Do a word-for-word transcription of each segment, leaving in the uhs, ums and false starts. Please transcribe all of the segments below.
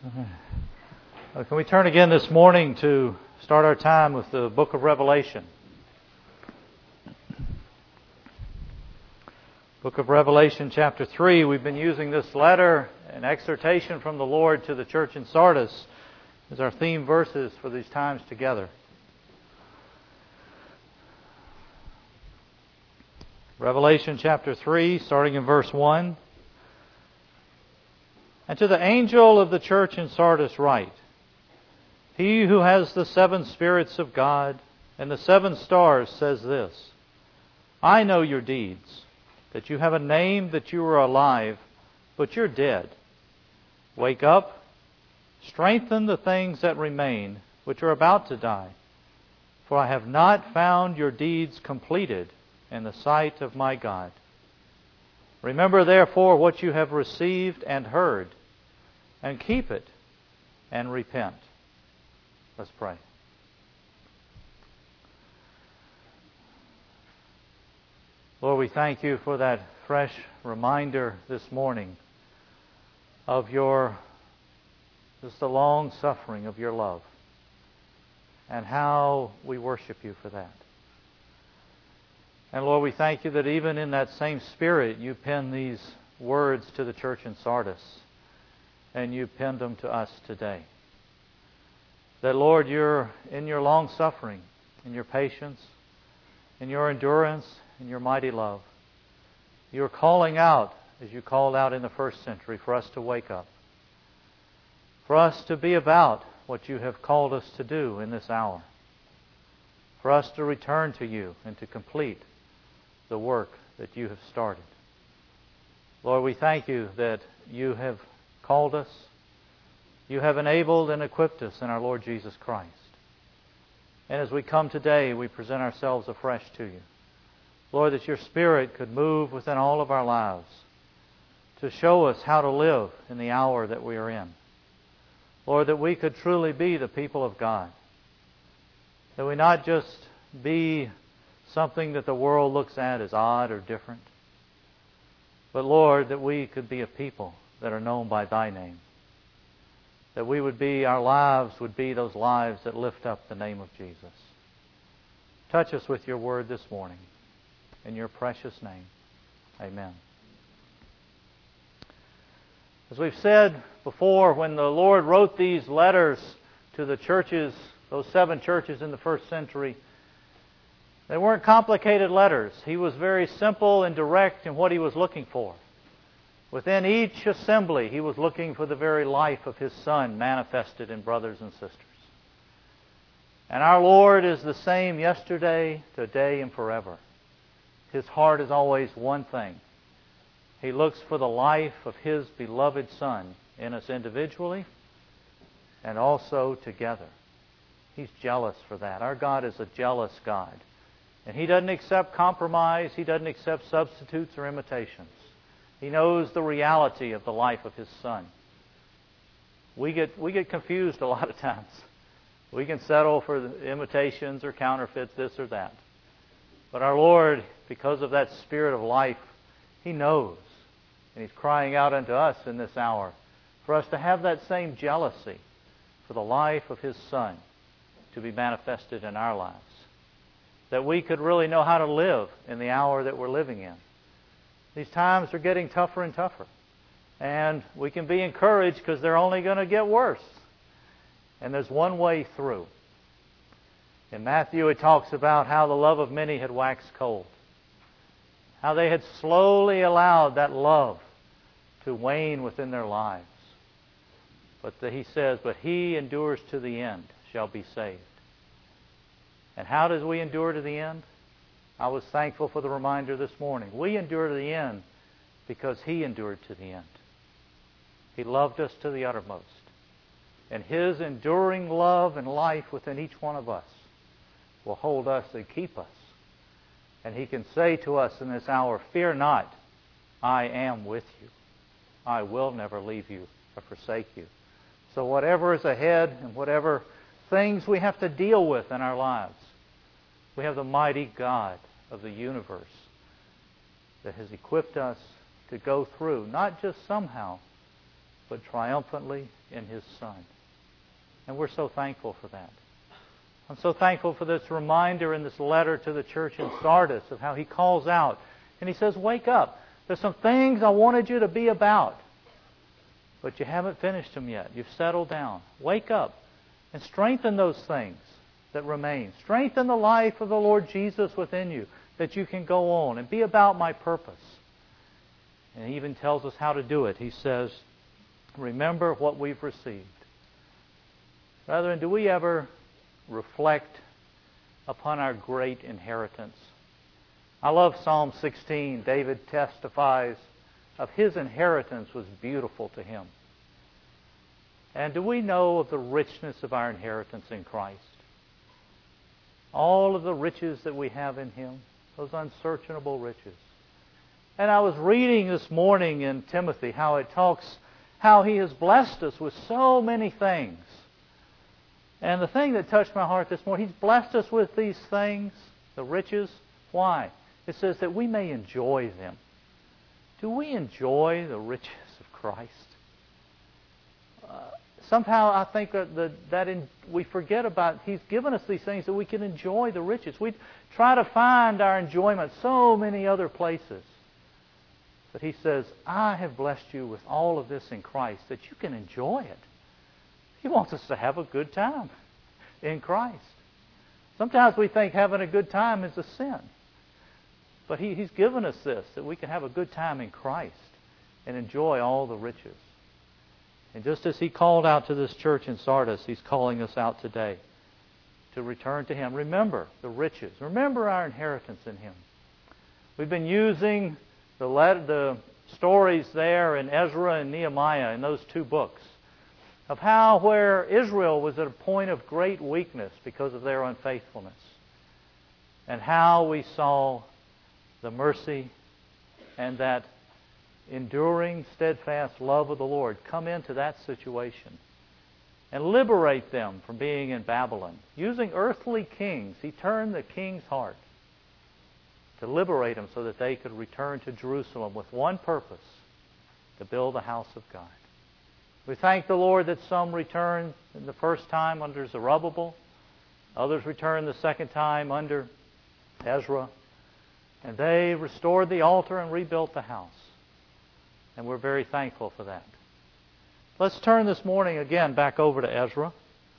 Uh, can we turn again this morning to start our time with the book of Revelation? Book of Revelation, chapter three. We've been using this letter, an exhortation from the Lord to the church in Sardis, as our theme verses for these times together. Revelation chapter three, starting in verse one. And to the angel of the church in Sardis write, He who has the seven spirits of God and the seven stars says this, I know your deeds, that you have a name that you are alive, but you're dead. Wake up, strengthen the things that remain, which are about to die. For I have not found your deeds completed in the sight of my God. Remember therefore what you have received and heard, and keep it, and repent. Let's pray. Lord, we thank you for that fresh reminder this morning of your, just the long suffering of your love, and how we worship you for that. And Lord, we thank you that even in that same spirit, you penned these words to the church in Sardis, and you penned them to us today. That, Lord, you're in your long suffering, in your patience, in your endurance, in your mighty love. You're calling out, as you called out in the first century, for us to wake up. For us to be about what you have called us to do in this hour. For us to return to you and to complete the work that you have started. Lord, we thank you that you have called us. You have enabled and equipped us in our Lord Jesus Christ. And as we come today, we present ourselves afresh to you. Lord, that your Spirit could move within all of our lives to show us how to live in the hour that we are in. Lord, that we could truly be the people of God. That we not just be something that the world looks at as odd or different, but Lord, that we could be a people that are known by thy name. That we would be, our lives would be those lives that lift up the name of Jesus. Touch us with your word this morning. In your precious name. Amen. As we've said before, when the Lord wrote these letters to the churches, those seven churches in the first century, they weren't complicated letters. He was very simple and direct in what he was looking for. Within each assembly, he was looking for the very life of his Son manifested in brothers and sisters. And our Lord is the same yesterday, today, and forever. His heart is always one thing. He looks for the life of His beloved Son in us individually and also together. He's jealous for that. Our God is a jealous God. And He doesn't accept compromise. He doesn't accept substitutes or imitations. He knows the reality of the life of His Son. We get, we get confused a lot of times. We can settle for the imitations or counterfeits, this or that. But our Lord, because of that Spirit of life, He knows. And He's crying out unto us in this hour for us to have that same jealousy for the life of His Son to be manifested in our lives. That we could really know how to live in the hour that we're living in. These times are getting tougher and tougher. And we can be encouraged because they're only going to get worse. And there's one way through. In Matthew, it talks about how the love of many had waxed cold. How they had slowly allowed that love to wane within their lives. But the, he says, but he endures to the end shall be saved. And how does we endure to the end? I was thankful for the reminder this morning. We endure to the end because He endured to the end. He loved us to the uttermost. And His enduring love and life within each one of us will hold us and keep us. And He can say to us in this hour, fear not, I am with you. I will never leave you or forsake you. So whatever is ahead and whatever things we have to deal with in our lives, we have the mighty God of the universe that has equipped us to go through, not just somehow, but triumphantly in His Son. And we're so thankful for that. I'm so thankful for this reminder in this letter to the church in Sardis of how he calls out. And he says, wake up. There's some things I wanted you to be about, but you haven't finished them yet. You've settled down. Wake up and strengthen those things that remain. Strengthen the life of the Lord Jesus within you, that you can go on and be about my purpose. And he even tells us how to do it. He says, remember what we've received. Brethren, do we ever reflect upon our great inheritance? I love Psalm sixteen. David testifies of his inheritance was beautiful to him. And do we know of the richness of our inheritance in Christ? All of the riches that we have in Him, those unsearchable riches. And I was reading this morning in Timothy how it talks, how he has blessed us with so many things. And the thing that touched my heart this morning, He's blessed us with these things, the riches. Why? It says that we may enjoy them. Do we enjoy the riches of Christ? Uh, somehow I think that, the, that in, we forget about He's given us these things that we can enjoy the riches. We try to find our enjoyment so many other places. But He says, I have blessed you with all of this in Christ, that you can enjoy it. He wants us to have a good time in Christ. Sometimes we think having a good time is a sin. But he, He's given us this, that we can have a good time in Christ and enjoy all the riches. And just as He called out to this church in Sardis, He's calling us out today to return to Him. Remember the riches. Remember our inheritance in Him. We've been using the, letter, the stories there in Ezra and Nehemiah in those two books of how where Israel was at a point of great weakness because of their unfaithfulness, and how we saw the mercy and that enduring, steadfast love of the Lord come into that situation and liberate them from being in Babylon. Using earthly kings, He turned the king's heart to liberate them so that they could return to Jerusalem with one purpose, to build the house of God. We thank the Lord that some returned the first time under Zerubbabel. Others returned the second time under Ezra. And they restored the altar and rebuilt the house. And we're very thankful for that. Let's turn this morning again back over to Ezra.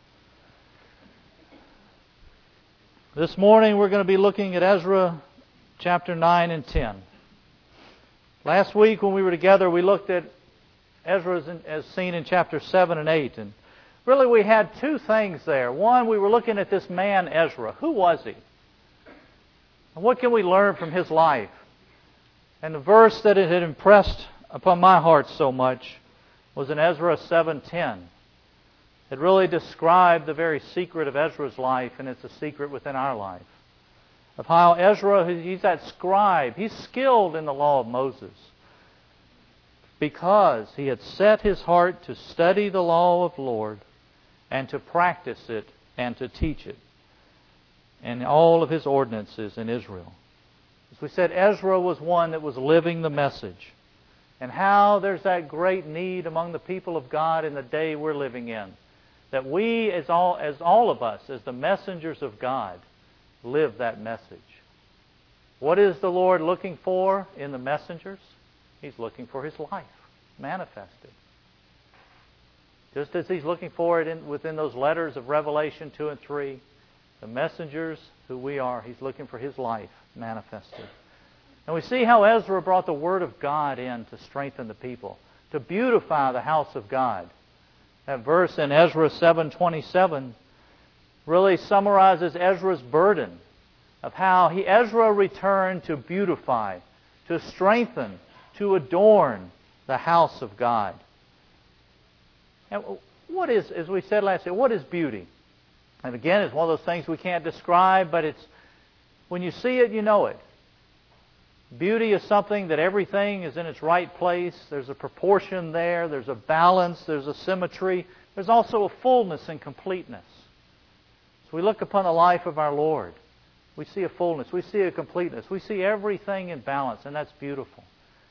This morning we're going to be looking at Ezra chapter nine and ten. Last week when we were together we looked at Ezra as seen in chapter seven and eight. And really we had two things there. One, we were looking at this man Ezra. Who was he? And what can we learn from his life? And the verse that it had impressed upon my heart so much was in Ezra seven ten. It really described the very secret of Ezra's life, and it's a secret within our life. Of how Ezra, he's that scribe. He's skilled in the law of Moses because he had set his heart to study the law of the Lord and to practice it and to teach it and all of His ordinances in Israel. As we said, Ezra was one that was living the message. And how there's that great need among the people of God in the day we're living in. That we, as all, as all of us, as the messengers of God, live that message. What is the Lord looking for in the messengers? He's looking for His life manifested. Just as He's looking for it in, within those letters of Revelation two and three, the messengers who we are, He's looking for His life manifested. And we see how Ezra brought the Word of God in to strengthen the people, to beautify the house of God. That verse in Ezra seven twenty-seven really summarizes Ezra's burden of how he Ezra returned to beautify, to strengthen, to adorn the house of God. And what is, as we said last year, what is beauty? And again, it's one of those things we can't describe, but it's when you see it, you know it. Beauty is something that everything is in its right place. There's a proportion there. There's a balance. There's a symmetry. There's also a fullness and completeness. So we look upon the life of our Lord. We see a fullness. We see a completeness. We see everything in balance, and that's beautiful.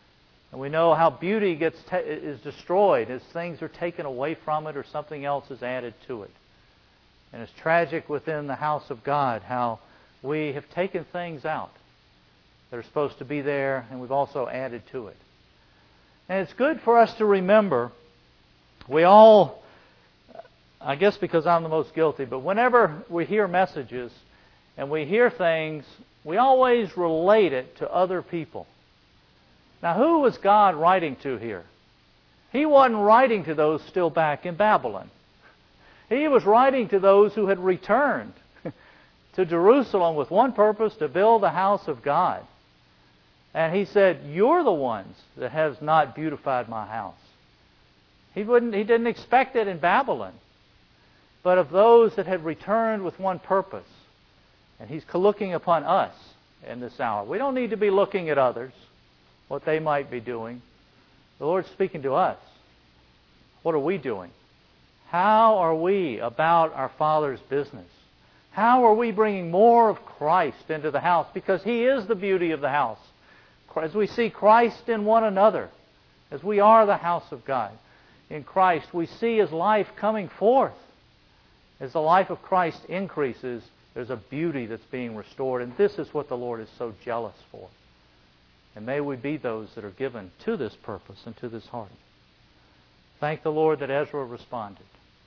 And we know how beauty gets ta- is destroyed as things are taken away from it or something else is added to it. And it's tragic within the house of God how we have taken things out that are supposed to be there, and we've also added to it. And it's good for us to remember, we all, I guess because I'm the most guilty, but whenever we hear messages and we hear things, we always relate it to other people. Now, who was God writing to here? He wasn't writing to those still back in Babylon. He was writing to those who had returned to Jerusalem with one purpose, to build the house of God. And He said, you're the ones that has not beautified my house. He wouldn't. He didn't expect it in Babylon, but of those that had returned with one purpose. And He's looking upon us in this hour. We don't need to be looking at others, what they might be doing. The Lord's speaking to us. What are we doing? How are we about our Father's business? How are we bringing more of Christ into the house? Because He is the beauty of the house. As we see Christ in one another, as we are the house of God in Christ, we see His life coming forth. As the life of Christ increases, there's a beauty that's being restored. And this is what the Lord is so jealous for. And may we be those that are given to this purpose and to this heart. Thank the Lord that Ezra responded.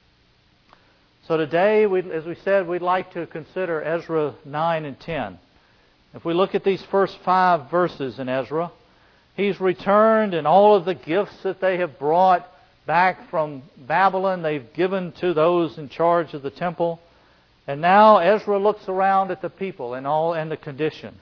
So today, we, as we said, we'd like to consider Ezra nine and ten. If we look at these first five verses in Ezra, he's returned, and all of the gifts that they have brought back from Babylon, they've given to those in charge of the temple. And now Ezra looks around at the people and all and the condition.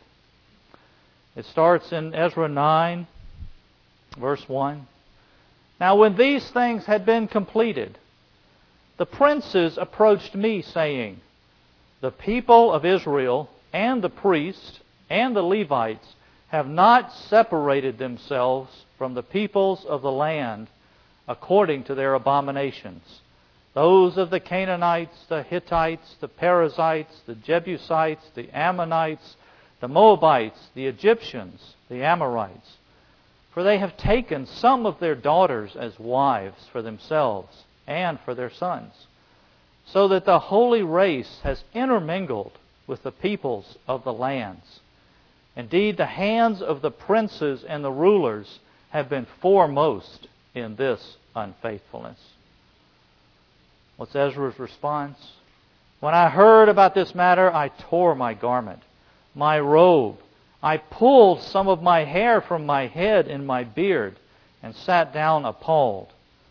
It starts in Ezra nine, verse one. Now when these things had been completed, the princes approached me, saying, the people of Israel and the priests and the Levites have not separated themselves from the peoples of the land according to their abominations. Those of the Canaanites, the Hittites, the Perizzites, the Jebusites, the Ammonites, the Moabites, the Egyptians, the Amorites. For they have taken some of their daughters as wives for themselves and for their sons, so that the holy race has intermingled with the peoples of the lands. Indeed, the hands of the princes and the rulers have been foremost in this unfaithfulness. What's Ezra's response? When I heard about this matter, I tore my garment, my robe. I pulled some of my hair from my head and my beard, and sat down appalled.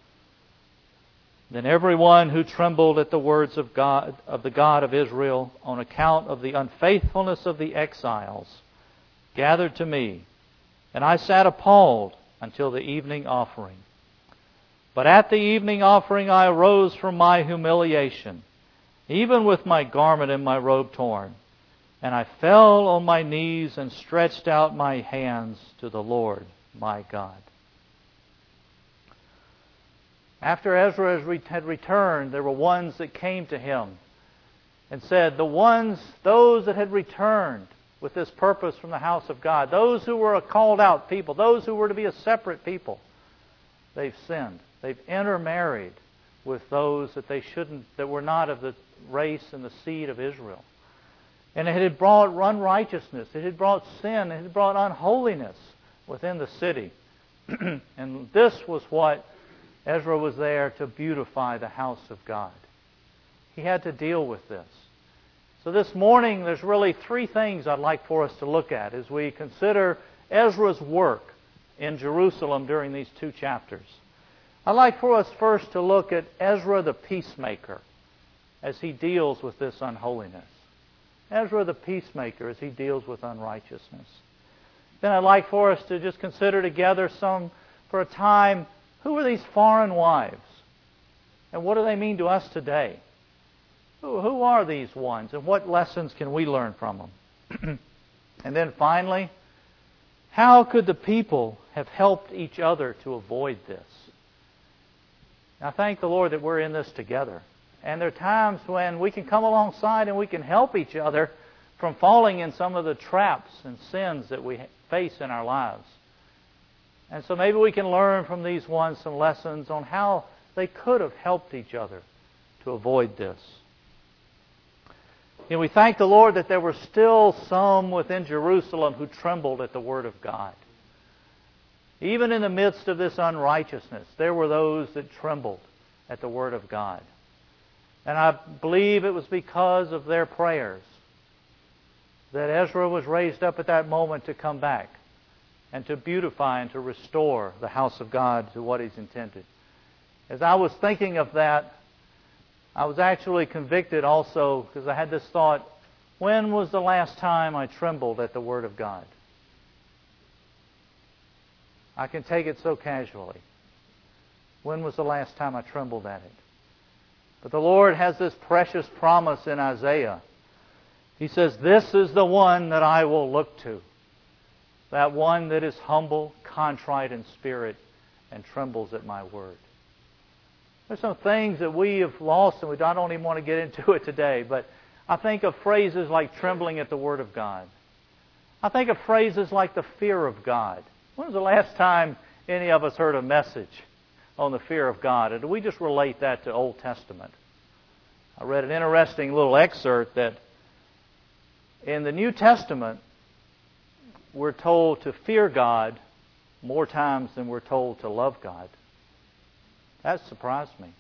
Then everyone who trembled at the words of God, of the God of Israel, on account of the unfaithfulness of the exiles, gathered to me, and I sat appalled until the evening offering. But at the evening offering I arose from my humiliation, even with my garment and my robe torn, and I fell on my knees and stretched out my hands to the Lord my God. After Ezra had returned, there were ones that came to him and said, the ones, those that had returned with this purpose from the house of God, those who were a called out people, those who were to be a separate people, they've sinned. They've intermarried with those that they shouldn't, that were not of the race and the seed of Israel. And it had brought unrighteousness, it had brought sin, it had brought unholiness within the city. And this was what Ezra was there to beautify the house of God. He had to deal with this. So this morning, there's really three things I'd like for us to look at as we consider Ezra's work in Jerusalem during these two chapters. I'd like for us first to look at Ezra the peacemaker as he deals with this unholiness. Ezra the peacemaker as he deals with unrighteousness. Then I'd like for us to just consider together some, for a time, who are these foreign wives? And what do they mean to us today? Who, who are these ones? And what lessons can we learn from them? And then finally, how could the people have helped each other to avoid this? I thank the Lord that we're in this together. And there are times when we can come alongside and we can help each other from falling in some of the traps and sins that we face in our lives. And so maybe we can learn from these ones some lessons on how they could have helped each other to avoid this. You know, we thank the Lord that there were still some within Jerusalem who trembled at the Word of God. Even in the midst of this unrighteousness, there were those that trembled at the Word of God. And I believe it was because of their prayers that Ezra was raised up at that moment to come back and to beautify and to restore the house of God to what He's intended. As I was thinking of that, I was actually convicted also because I had this thought, when was the last time I trembled at the Word of God? I can take it so casually. When was the last time I trembled at it? But the Lord has this precious promise in Isaiah. He says, "This is the one that I will look to, that one that is humble, contrite in spirit, and trembles at my word." There's some things that we have lost, and we don't even want to get into it today, but I think of phrases like trembling at the Word of God. I think of phrases like the fear of God. When was the last time any of us heard a message on the fear of God? Or do we just relate that to Old Testament? I read an interesting little excerpt that in the New Testament, we're told to fear God more times than we're told to love God. That surprised me.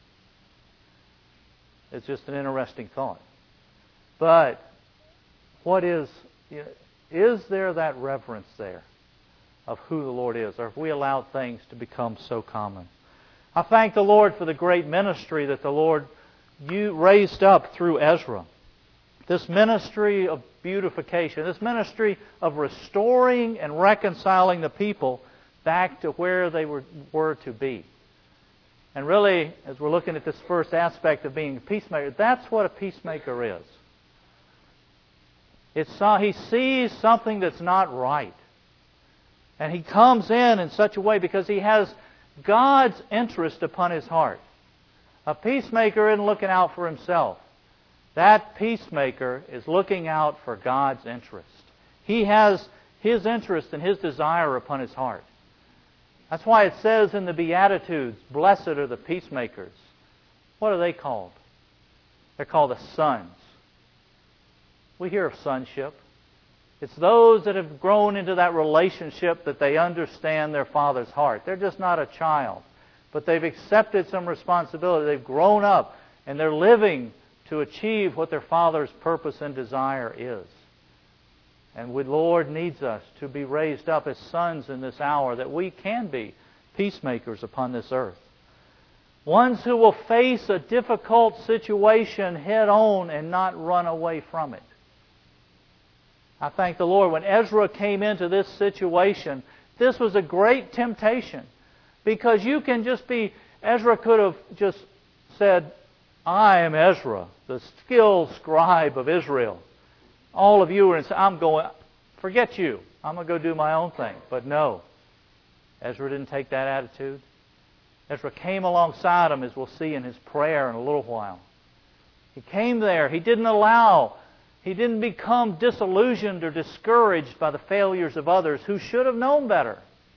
It's just an interesting thought. But what is, is there that reverence there of who the Lord is? Or have we allowed things to become so common? I thank the Lord for the great ministry that the Lord you raised up through Ezra. This ministry of beautification, this ministry of restoring and reconciling the people back to where they were, were to be. And really, as we're looking at this first aspect of being a peacemaker, that's what a peacemaker is. It's, he sees something that's not right. And he comes in in such a way because he has God's interest upon his heart. A peacemaker isn't looking out for himself. That peacemaker is looking out for God's interest. He has His interest and His desire upon his heart. That's why it says in the Beatitudes, "Blessed are the peacemakers." What are they called? They're called the sons. We hear of sonship. It's those that have grown into that relationship that they understand their Father's heart. They're just not a child, but they've accepted some responsibility. They've grown up and they're living to achieve what their Father's purpose and desire is. And the Lord needs us to be raised up as sons in this hour, that we can be peacemakers upon this earth. Ones who will face a difficult situation head on and not run away from it. I thank the Lord. When Ezra came into this situation, this was a great temptation. Because you can just be, Ezra could have just said, "I am Ezra, the skilled scribe of Israel. All of you are, I'm going, forget you. I'm going to go do my own thing." But no, Ezra didn't take that attitude. Ezra came alongside him, as we'll see in his prayer in a little while. He came there. He didn't allow, he didn't become disillusioned or discouraged by the failures of others who should have known better.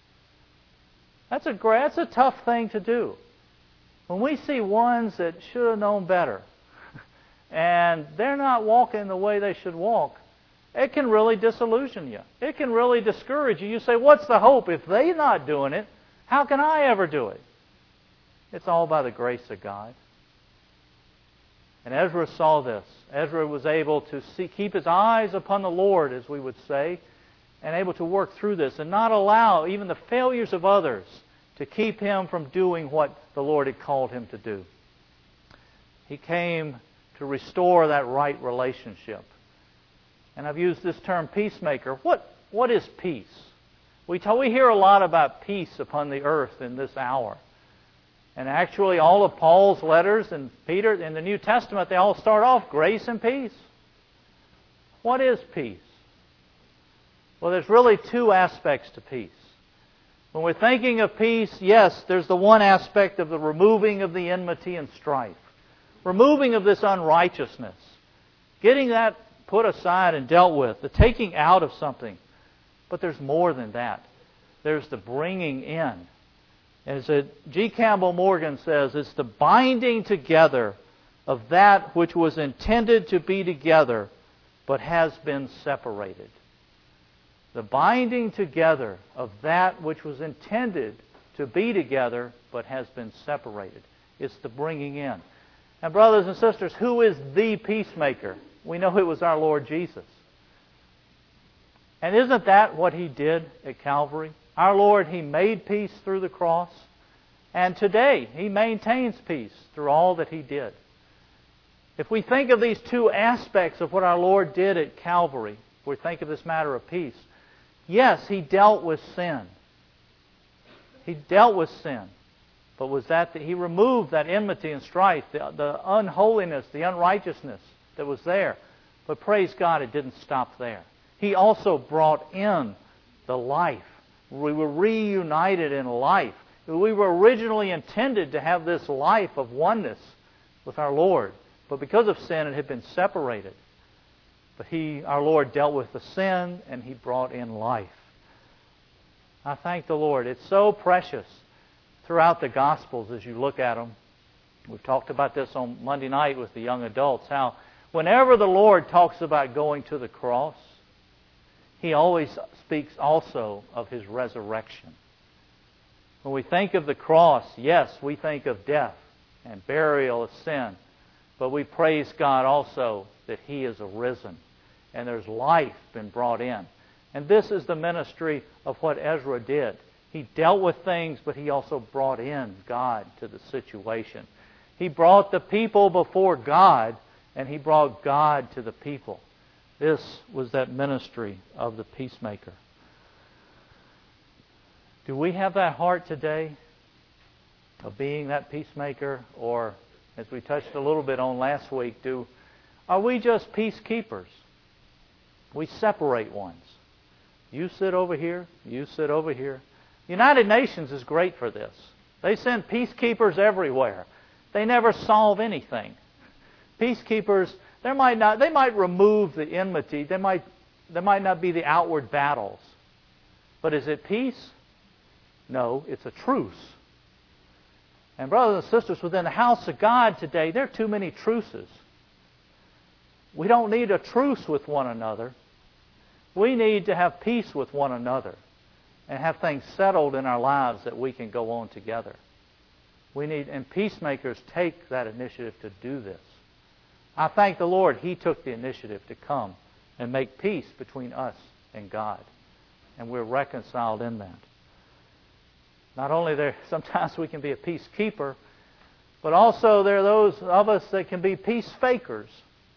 That's a, that's a tough thing to do. When we see ones that should have known better, and they're not walking the way they should walk, it can really disillusion you. It can really discourage you. You say, what's the hope? If they're not doing it, how can I ever do it? It's all by the grace of God. And Ezra saw this. Ezra was able to see, keep his eyes upon the Lord, as we would say, and able to work through this and not allow even the failures of others to keep him from doing what the Lord had called him to do. He came to restore that right relationship. And I've used this term peacemaker. What, what is peace? We, tell, we hear a lot about peace upon the earth in this hour. And actually all of Paul's letters and Peter in the New Testament, they all start off grace and peace. What is peace? Well, there's really two aspects to peace. When we're thinking of peace, yes, there's the one aspect of the removing of the enmity and strife. Removing of this unrighteousness. Getting that put aside and dealt with. The taking out of something. But there's more than that. there's the bringing in. As G. Campbell Morgan says, it's the binding together of that which was intended to be together, but has been separated. The binding together of that which was intended to be together, but has been separated. It's the bringing in. And brothers and sisters, who is the peacemaker? We know it was our Lord Jesus. And isn't that what He did at Calvary? Our Lord, He made peace through the cross. And today, He maintains peace through all that He did. If we think of these two aspects of what our Lord did at Calvary, if we think of this matter of peace, yes, He dealt with sin. He dealt with sin. But was that, that He removed that enmity and strife, the, the unholiness, the unrighteousness that was there. But praise God, it didn't stop there. He also brought in the life. We were reunited in life. We were originally intended to have this life of oneness with our Lord. But because of sin, it had been separated. But He, our Lord, dealt with the sin and He brought in life. I thank the Lord. It's so precious throughout the Gospels as you look at them. We've talked about this on Monday night with the young adults, how whenever the Lord talks about going to the cross, He always speaks also of His resurrection. When we think of the cross, yes, we think of death and burial of sin. But we praise God also that He is arisen and there's life been brought in. And this is the ministry of what Ezra did. He dealt with things, but he also brought in God to the situation. He brought the people before God, and he brought God to the people. This was that ministry of the peacemaker. Do we have that heart today of being that peacemaker? Or, as we touched a little bit on last week, do are we just peacekeepers? We separate ones. You sit over here, you sit over here. United Nations is great for this. They send peacekeepers everywhere. They never solve anything. Peacekeepers, there might not, they might remove the enmity. They might, there might not be the outward battles. But is it peace? No, it's a truce. And brothers and sisters, within the house of God today, there are too many truces. We don't need a truce with one another. We need to have peace with one another and have things settled in our lives that we can go on together. We need, and peacemakers take that initiative to do this. I thank the Lord He took the initiative to come and make peace between us and God. And we're reconciled in that. Not only there, sometimes we can be a peacekeeper, but also there are those of us that can be peace fakers.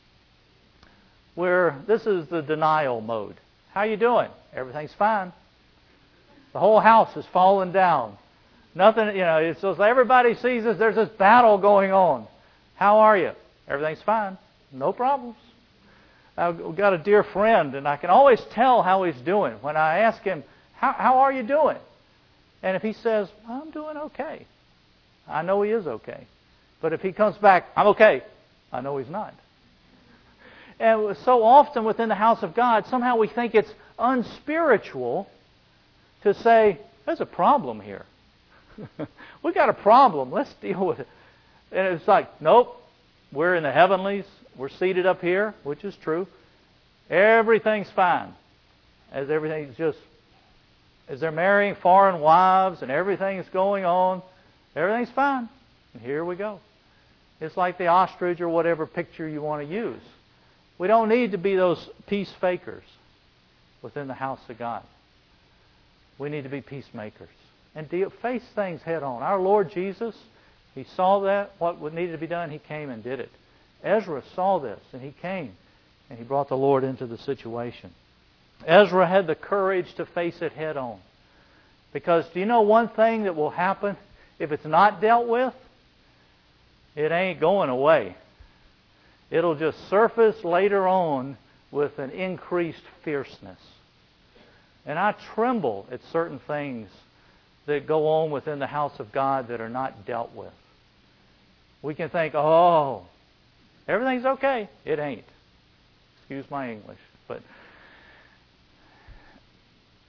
Where this is the denial mode. How you doing? Everything's fine. The whole house is falling down. Nothing, you know, it's just everybody sees us. There's this battle going on. How are you? Everything's fine. No problems. I've got a dear friend, and I can always tell how he's doing when I ask him, how, how are you doing? And if he says, I'm doing okay, I know he is okay. But if he comes back, I'm okay, I know he's not. And so often within the house of God, somehow we think it's unspiritual to say, there's a problem here. We've got a problem. Let's deal with it. And it's like, nope, we're in the heavenlies. We're seated up here, which is true. Everything's fine. As everything's just, as they're marrying foreign wives and everything's going on, everything's fine. And here we go. It's like the ostrich or whatever picture you want to use. We don't need to be those peace fakers within the house of God. We need to be peacemakers and deal, face things head on. Our Lord Jesus, He saw that, what needed to be done, He came and did it. Ezra saw this, and he came, and he brought the Lord into the situation. Ezra had the courage to face it head on. Because do you know one thing that will happen if it's not dealt with? It ain't going away. It'll just surface later on with an increased fierceness. And I tremble at certain things that go on within the house of God that are not dealt with. We can think, oh, everything's okay. It ain't. Excuse my English. But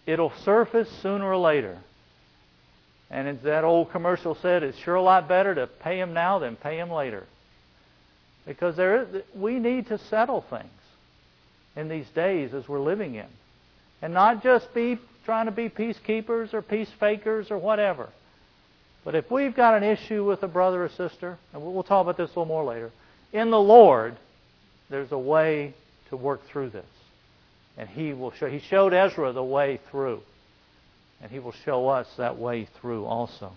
it'll surface sooner or later. And as that old commercial said, it's sure a lot better to pay him now than pay him later. Because there is, we need to settle things in these days as we're living in. And not just be trying to be peacekeepers or peace fakers or whatever. But if we've got an issue with a brother or sister, and we'll talk about this a little more later, in the Lord, there's a way to work through this. And He will show. He showed Ezra the way through. And He will show us that way through also.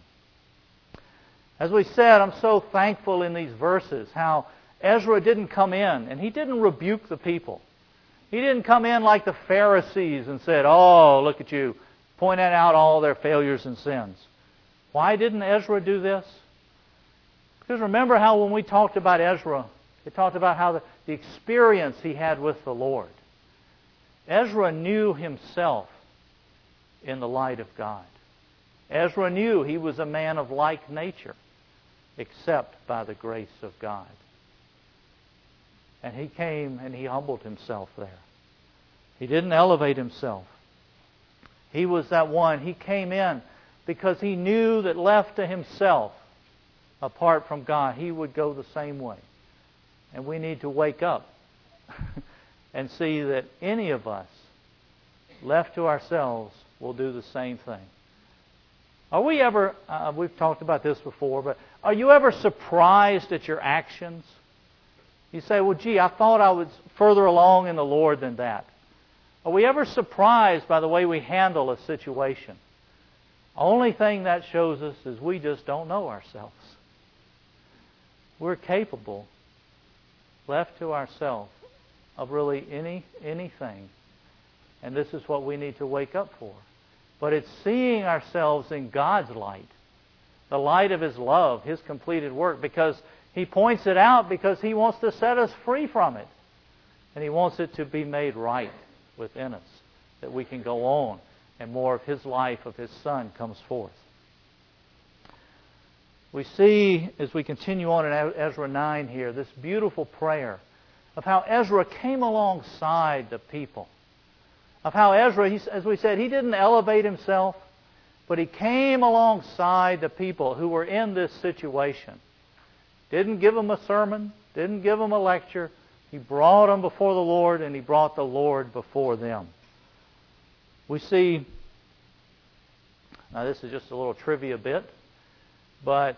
As we said, I'm so thankful in these verses how Ezra didn't come in and he didn't rebuke the people. He didn't come in like the Pharisees and said, oh, look at you, pointing out all their failures and sins. Why didn't Ezra do this? Because remember how when we talked about Ezra, we talked about how the, the experience he had with the Lord. Ezra knew himself in the light of God. Ezra knew he was a man of like nature, except by the grace of God. And he came and he humbled himself there. He didn't elevate himself. He was that one. He came in because he knew that left to himself, apart from God, he would go the same way. And we need to wake up and see that any of us, left to ourselves, will do the same thing. Are we ever, uh, we've talked about this before, but are you ever surprised at your actions? You say, well, gee, I thought I was further along in the Lord than that. Are we ever surprised by the way we handle a situation? The only thing that shows us is we just don't know ourselves. We're capable, left to ourselves, of really any anything. And this is what we need to wake up for. But it's seeing ourselves in God's light, the light of His love, His completed work, because He points it out because He wants to set us free from it. And He wants it to be made right within us, that we can go on and more of His life, of His Son, comes forth. We see, as we continue on in Ezra nine here, this beautiful prayer of how Ezra came alongside the people. Of how Ezra, he, as we said, he didn't elevate himself, but he came alongside the people who were in this situation. Didn't give them a sermon, didn't give them a lecture. He brought them before the Lord, and he brought the Lord before them. We see, now this is just a little trivia bit, but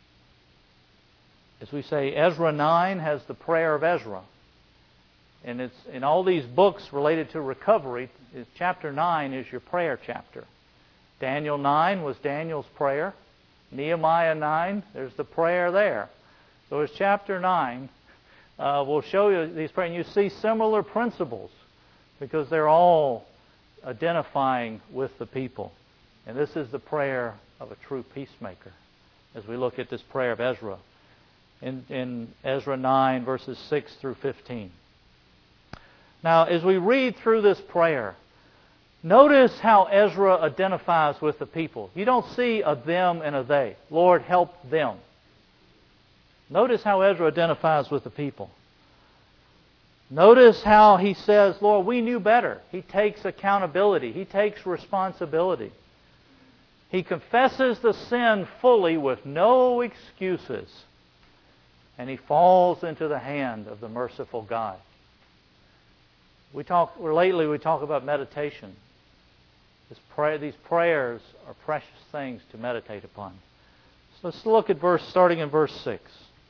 as we say, Ezra nine has the prayer of Ezra. And it's in all these books related to recovery, chapter nine is your prayer chapter. Daniel nine was Daniel's prayer. Nehemiah nine, there's the prayer there. So it's chapter nine. Uh, we'll show you these prayers. And you see similar principles because they're all identifying with the people. And this is the prayer of a true peacemaker as we look at this prayer of Ezra in, in Ezra nine, verses six through fifteen. Now, as we read through this prayer, notice how Ezra identifies with the people. You don't see a them and a they. Lord, help them. Notice how Ezra identifies with the people. Notice how he says, Lord, we knew better. He takes accountability. He takes responsibility. He confesses the sin fully with no excuses. And he falls into the hand of the merciful God. We talk lately. We talk about meditation. This prayer, these prayers are precious things to meditate upon. So let's look at verse, starting in verse six.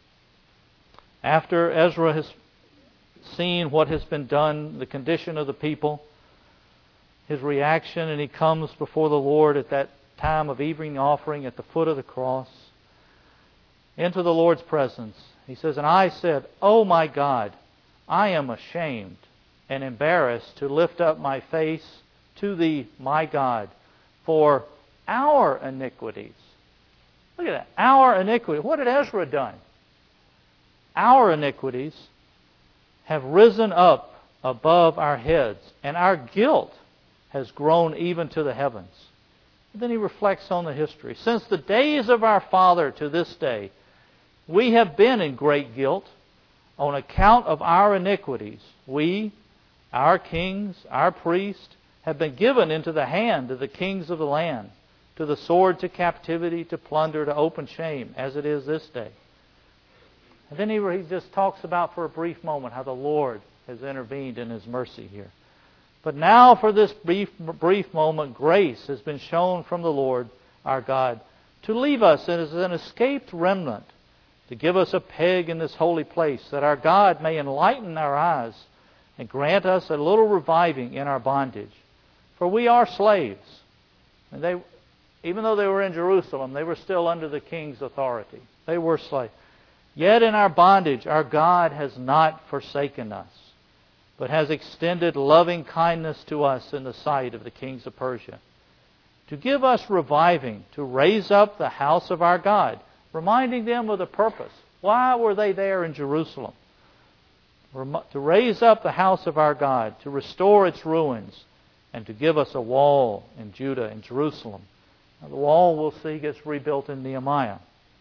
After Ezra has seen what has been done, the condition of the people, his reaction, and he comes before the Lord at that time of evening offering at the foot of the cross, into the Lord's presence. He says, "And I said, O my God, I am ashamed and embarrassed to lift up my face to Thee, my God, for our iniquities." Look at that. Our iniquities. What had Ezra done? Our iniquities have risen up above our heads, and our guilt has grown even to the heavens. And then he reflects on the history. Since the days of our father to this day, we have been in great guilt on account of our iniquities. We, our kings, our priests, have been given into the hand of the kings of the land, to the sword, to captivity, to plunder, to open shame, as it is this day. And then he, he just talks about for a brief moment how the Lord has intervened in His mercy here. But now for this brief, brief moment, grace has been shown from the Lord our God to leave us as an escaped remnant, to give us a peg in this holy place, that our God may enlighten our eyes and grant us a little reviving in our bondage. For we are slaves. And they, even though they were in Jerusalem, they were still under the king's authority. They were slaves. Yet in our bondage, our God has not forsaken us, but has extended loving kindness to us in the sight of the kings of Persia, to give us reviving, to raise up the house of our God, reminding them of the purpose. Why were they there in Jerusalem? To raise up the house of our God, to restore its ruins, and to give us a wall in Judah and Jerusalem. Now, the wall, we'll see, gets rebuilt in Nehemiah.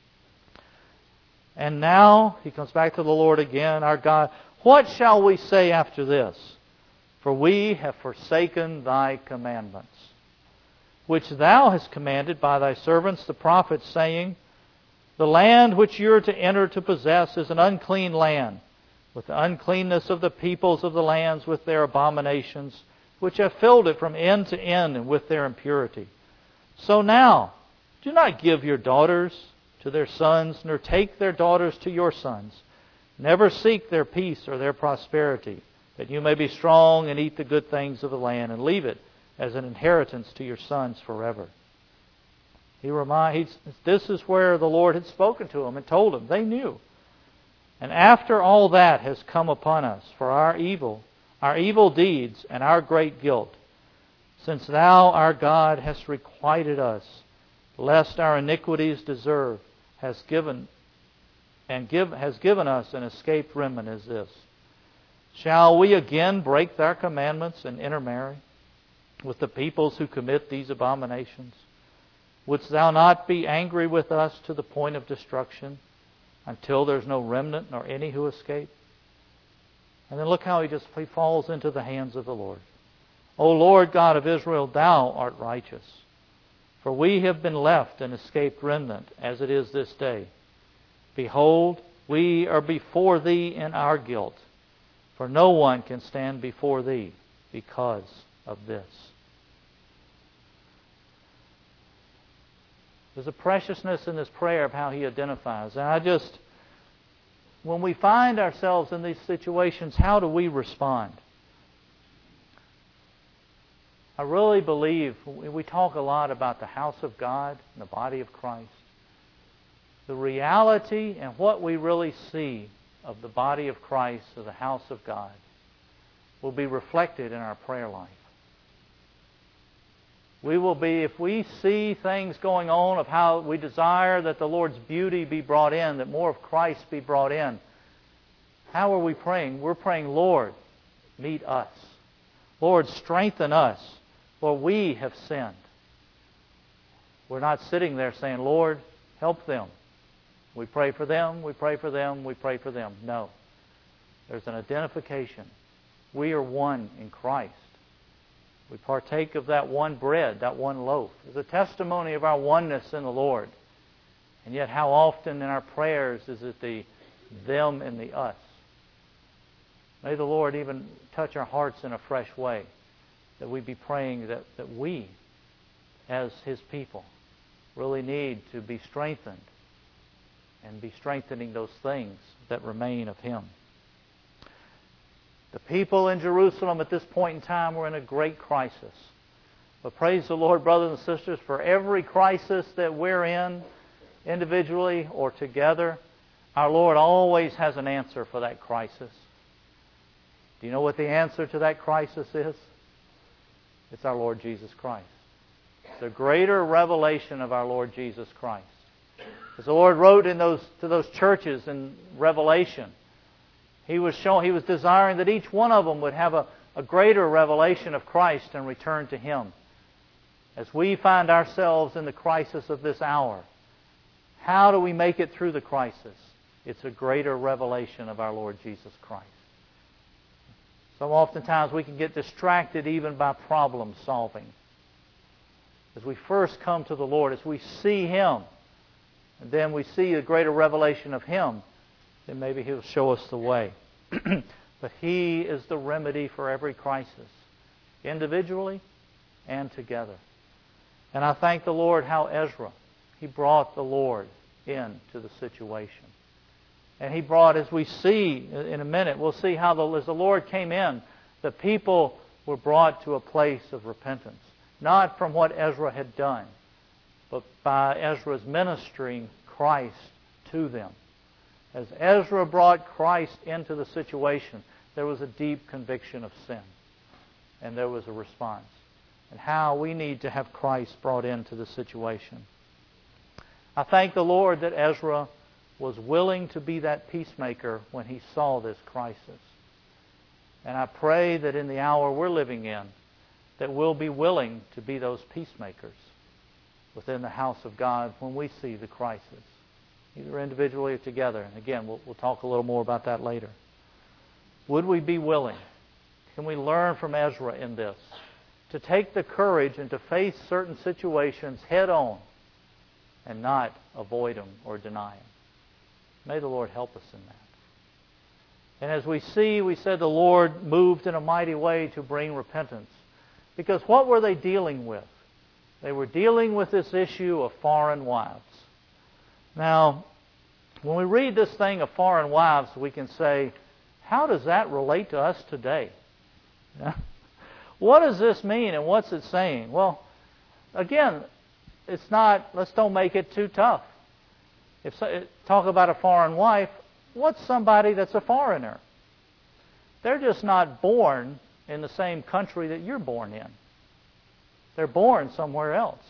And now, he comes back to the Lord again, our God. What shall we say after this? For we have forsaken Thy commandments, which Thou hast commanded by Thy servants the prophets, saying, the land which you are to enter to possess is an unclean land, with the uncleanness of the peoples of the lands, with their abominations, which have filled it from end to end, and with their impurity. So now, do not give your daughters to their sons, nor take their daughters to your sons. Never seek their peace or their prosperity, that you may be strong and eat the good things of the land, and leave it as an inheritance to your sons forever. He reminds, this is where the Lord had spoken to him and told him. They knew. And after all that has come upon us for our evil, our evil deeds and our great guilt, since Thou, our God, hast requited us, lest our iniquities deserve, has given and give, has given us an escaped remnant as this. Shall we again break Thy commandments and intermarry with the peoples who commit these abominations? Wouldst Thou not be angry with us to the point of destruction, until there's no remnant nor any who escape? And then look how he just he falls into the hands of the Lord. O Lord God of Israel, Thou art righteous. For we have been left an escaped remnant, as it is this day. Behold, we are before Thee in our guilt, for no one can stand before Thee because of this. There's a preciousness in this prayer of how he identifies. And I just, when we find ourselves in these situations, how do we respond? I really believe, we talk a lot about the house of God and the body of Christ. The reality and what we really see of the body of Christ, of the house of God, will be reflected in our prayer life. We will be, if we see things going on of how we desire that the Lord's beauty be brought in, that more of Christ be brought in, how are we praying? We're praying, Lord, meet us. Lord, strengthen us, for we have sinned. We're not sitting there saying, Lord, help them. We pray for them, we pray for them, we pray for them. No. There's an identification. We are one in Christ. We partake of that one bread, that one loaf. It's a testimony of our oneness in the Lord. And yet how often in our prayers is it the them and the us? May the Lord even touch our hearts in a fresh way, that we be praying that, that we, as His people, really need to be strengthened and be strengthening those things that remain of Him. The people in Jerusalem at this point in time were in a great crisis. But praise the Lord, brothers and sisters, for every crisis that we're in, individually or together, our Lord always has an answer for that crisis. Do you know what the answer to that crisis is? It's our Lord Jesus Christ. It's a greater revelation of our Lord Jesus Christ. As the Lord wrote in those to those churches in Revelation, He was showing, He was desiring that each one of them would have a, a greater revelation of Christ and return to Him. As we find ourselves in the crisis of this hour, how do we make it through the crisis? It's a greater revelation of our Lord Jesus Christ. So oftentimes we can get distracted even by problem solving. As we first come to the Lord, as we see Him, and then we see a greater revelation of Him, then maybe He'll show us the way. But He is the remedy for every crisis, individually and together. And I thank the Lord how Ezra, he brought the Lord into the situation. And he brought, as we see in a minute, we'll see how the, as the Lord came in, the people were brought to a place of repentance. Not from what Ezra had done, but by Ezra's ministering Christ to them. As Ezra brought Christ into the situation, there was a deep conviction of sin. And there was a response. And how we need to have Christ brought into the situation. I thank the Lord that Ezra was willing to be that peacemaker when he saw this crisis. And I pray that in the hour we're living in, that we'll be willing to be those peacemakers within the house of God when we see the crisis, either individually or together. And again, we'll, we'll talk a little more about that later. Would we be willing? Can we learn from Ezra in this? To take the courage and to face certain situations head on and not avoid them or deny them. May the Lord help us in that. And as we see, we said the Lord moved in a mighty way to bring repentance. Because what were they dealing with? They were dealing with this issue of foreign wives. Now, when we read this thing of foreign wives, we can say, how does that relate to us today? Yeah. What does this mean and what's it saying? Well, again, it's not, let's don't make it too tough. If so, talk about a foreign wife, what's somebody that's a foreigner? They're just not born in the same country that you're born in. They're born somewhere else.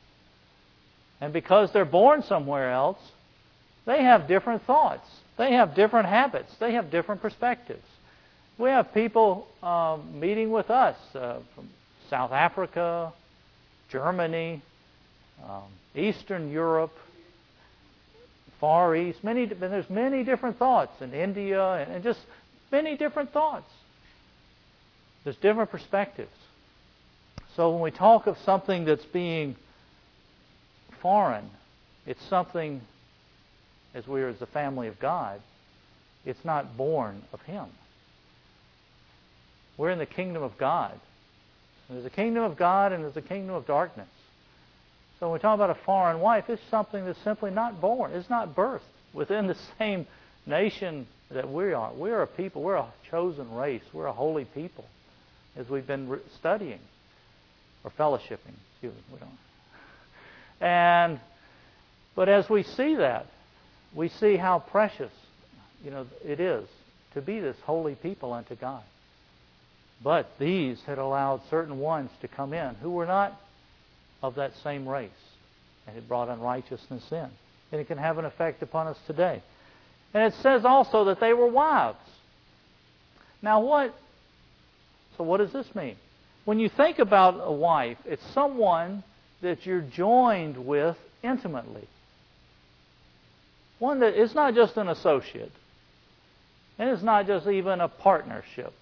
And because they're born somewhere else, they have different thoughts. They have different habits. They have different perspectives. We have people um, meeting with us uh, from South Africa, Germany, um, Eastern Europe, Far East. Many, there's many different thoughts in India, and, and just many different thoughts. There's different perspectives. So when we talk of something that's being foreign, it's something, as we are as the family of God, it's not born of Him. We're in the kingdom of God. There's a kingdom of God and there's a kingdom of darkness. So when we talk about a foreign wife, it's something that's simply not born. It's not birthed within the same nation that we are. We're a people. We're a chosen race. We're a holy people, as we've been studying or fellowshipping. Excuse me. We don't. And but as we see that, we see how precious, you know, it is to be this holy people unto God. But these had allowed certain ones to come in who were not of that same race, and it brought unrighteousness in. And it can have an effect upon us today. And it says also that they were wives. Now what, so what does this mean? When you think about a wife, it's someone that you're joined with intimately. One that is not just an associate, and it's not just even a partnership.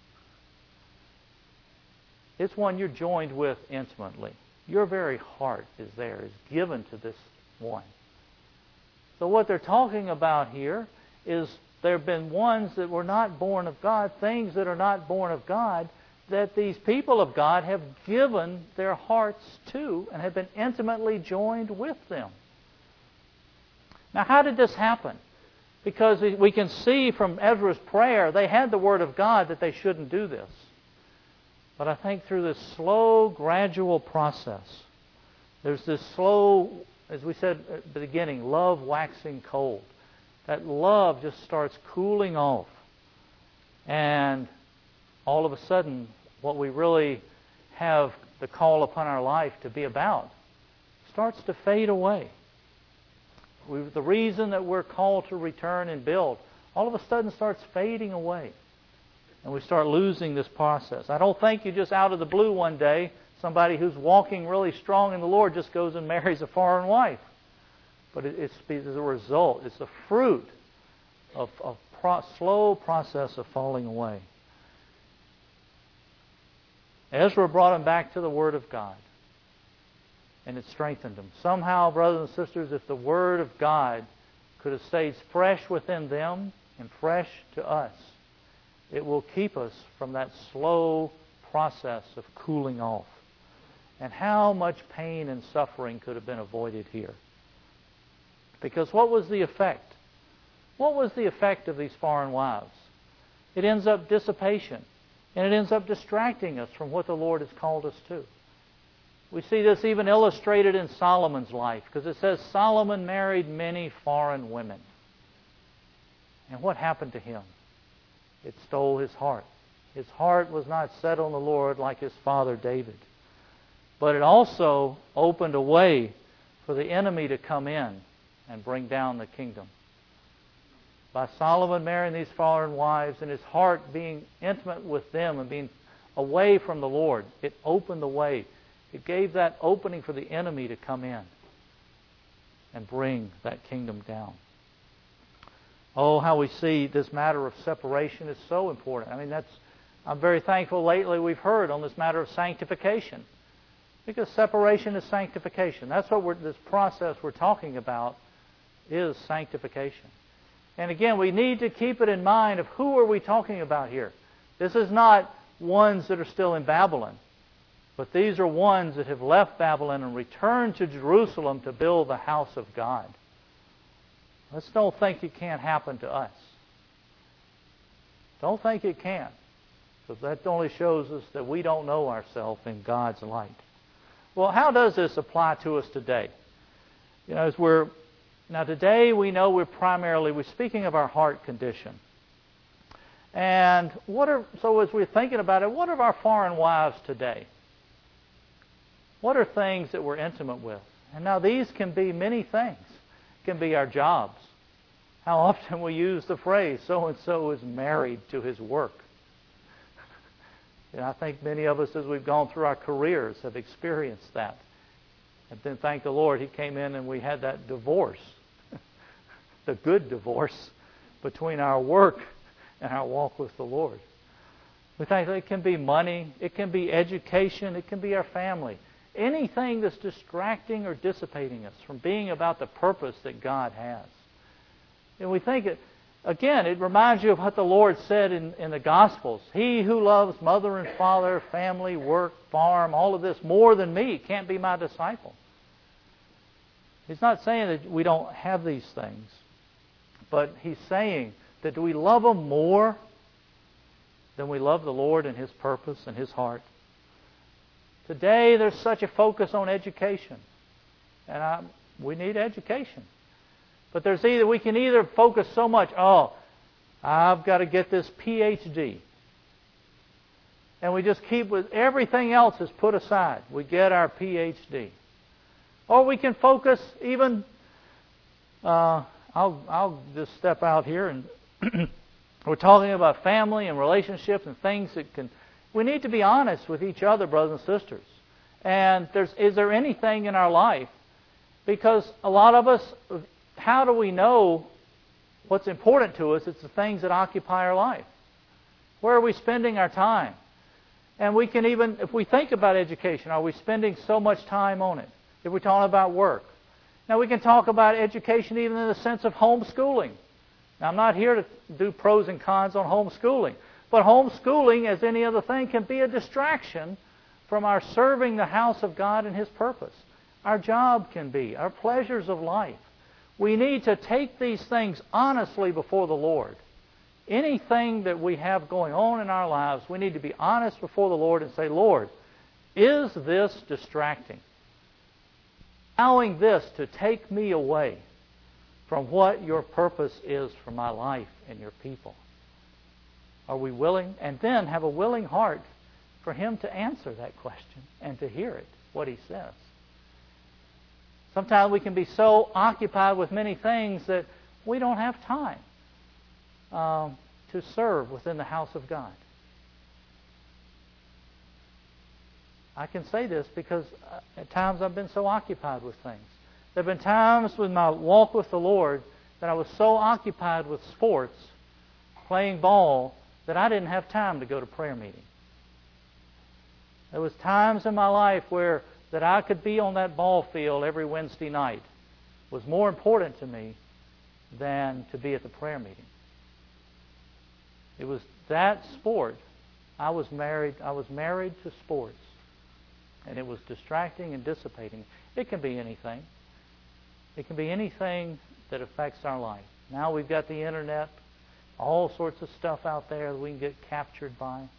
It's one you're joined with intimately. Your very heart is there, is given to this one. So what they're talking about here is there have been ones that were not born of God, things that are not born of God, that these people of God have given their hearts to and have been intimately joined with them. Now, how did this happen? Because we can see from Ezra's prayer, they had the Word of God that they shouldn't do this. But I think through this slow, gradual process, there's this slow, as we said at the beginning, love waxing cold. That love just starts cooling off. And all of a sudden, what we really have the call upon our life to be about starts to fade away. We, the reason that we're called to return and build, all of a sudden starts fading away. And we start losing this process. I don't think you just out of the blue one day, somebody who's walking really strong in the Lord just goes and marries a foreign wife. But it, it's, it's a result. It's a fruit of a pro, slow process of falling away. Ezra brought them back to the Word of God. And it strengthened them. Somehow, brothers and sisters, if the Word of God could have stayed fresh within them and fresh to us, it will keep us from that slow process of cooling off. And how much pain and suffering could have been avoided here? Because what was the effect? What was the effect of these foreign wives? It ends up dissipation. And it ends up distracting us from what the Lord has called us to. We see this even illustrated in Solomon's life, because it says Solomon married many foreign women. And what happened to him? It stole his heart. His heart was not set on the Lord like his father David. But it also opened a way for the enemy to come in and bring down the kingdom. By Solomon marrying these foreign wives and his heart being intimate with them and being away from the Lord, it opened the way. It gave that opening for the enemy to come in and bring that kingdom down. Oh, how we see this matter of separation is so important. I mean, that's I'm very thankful lately we've heard on this matter of sanctification. Because separation is sanctification. That's what we're, this process we're talking about is sanctification. And again, we need to keep it in mind of who are we talking about here. This is not ones that are still in Babylon. But these are ones that have left Babylon and returned to Jerusalem to build the house of God. Let's don't think it can't happen to us. Don't think it can. Because that only shows us that we don't know ourselves in God's light. Well, how does this apply to us today? You know, as we're now today we know we're primarily we're speaking of our heart condition. And what are so as we're thinking about it, what are our foreign wives today? What are things that we're intimate with? And now these can be many things. It can be our jobs. How often we use the phrase, so-and-so is married to his work. And I think many of us, as we've gone through our careers, have experienced that. And then thank the Lord, He came in and we had that divorce. The good divorce between our work and our walk with the Lord. We think it can be money, it can be education, it can be our family. Anything that's distracting or dissipating us from being about the purpose that God has. And we think, it, again, it reminds you of what the Lord said in, in the Gospels. He who loves mother and father, family, work, farm, all of this more than me can't be my disciple. He's not saying that we don't have these things. But He's saying that do we love them more than we love the Lord and His purpose and His heart? Today, there's such a focus on education. And I, we need education. But there's either we can either focus so much, oh, I've got to get this P H D. And we just keep with everything else is put aside. We get our P H D. Or we can focus even, uh, I'll, I'll just step out here and we're talking about family and relationships and things that can... We need to be honest with each other, brothers and sisters. And there's, is there anything in our life? Because a lot of us, how do we know what's important to us? It's the things that occupy our life. Where are we spending our time? And we can even, if we think about education, are we spending so much time on it? If we're talking about work. Now we can talk about education even in the sense of homeschooling. Now I'm not here to do pros and cons on homeschooling. But homeschooling, as any other thing, can be a distraction from our serving the house of God and His purpose. Our job can be, our pleasures of life. We need to take these things honestly before the Lord. Anything that we have going on in our lives, we need to be honest before the Lord and say, Lord, is this distracting? Allowing this to take me away from what your purpose is for my life and your people. Are we willing? And then have a willing heart for Him to answer that question and to hear it, what He says. Sometimes we can be so occupied with many things that we don't have time um, to serve within the house of God. I can say this because at times I've been so occupied with things. There have been times with my walk with the Lord that I was so occupied with sports, playing ball, that I didn't have time to go to prayer meeting. There was times in my life where that I could be on that ball field every Wednesday night was more important to me than to be at the prayer meeting. It was that sport. I was married. I was married to sports, and it was distracting and dissipating. It can be anything. It can be anything that affects our life. Now we've got the internet, all sorts of stuff out there that we can get captured by.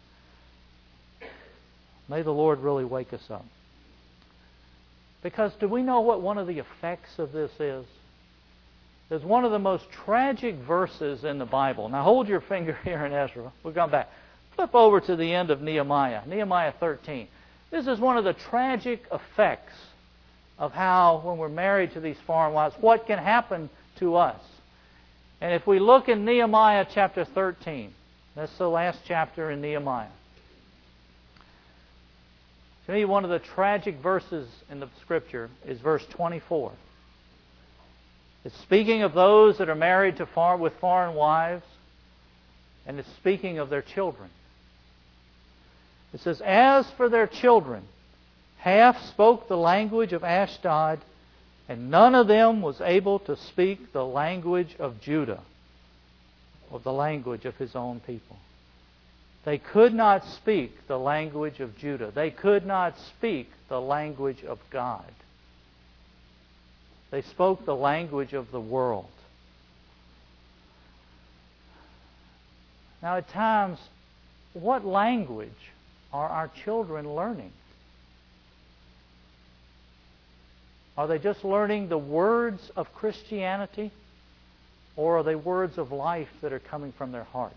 May the Lord really wake us up. Because do we know what one of the effects of this is? There's one of the most tragic verses in the Bible. Now hold your finger here in Ezra. We've gone back. Flip over to the end of Nehemiah, Nehemiah thirteen. This is one of the tragic effects of how, when we're married to these foreign wives, what can happen to us. And if we look in Nehemiah chapter thirteen, that's the last chapter in Nehemiah. To me, one of the tragic verses in the Scripture is verse twenty-four. It's speaking of those that are married to far, with foreign wives, and it's speaking of their children. It says, "As for their children, half spoke the language of Ashdod, and none of them was able to speak the language of Judah, or the language of his own people." They could not speak the language of Judah. They could not speak the language of God. They spoke the language of the world. Now, at times, what language are our children learning? Are they just learning the words of Christianity, or are they words of life that are coming from their heart?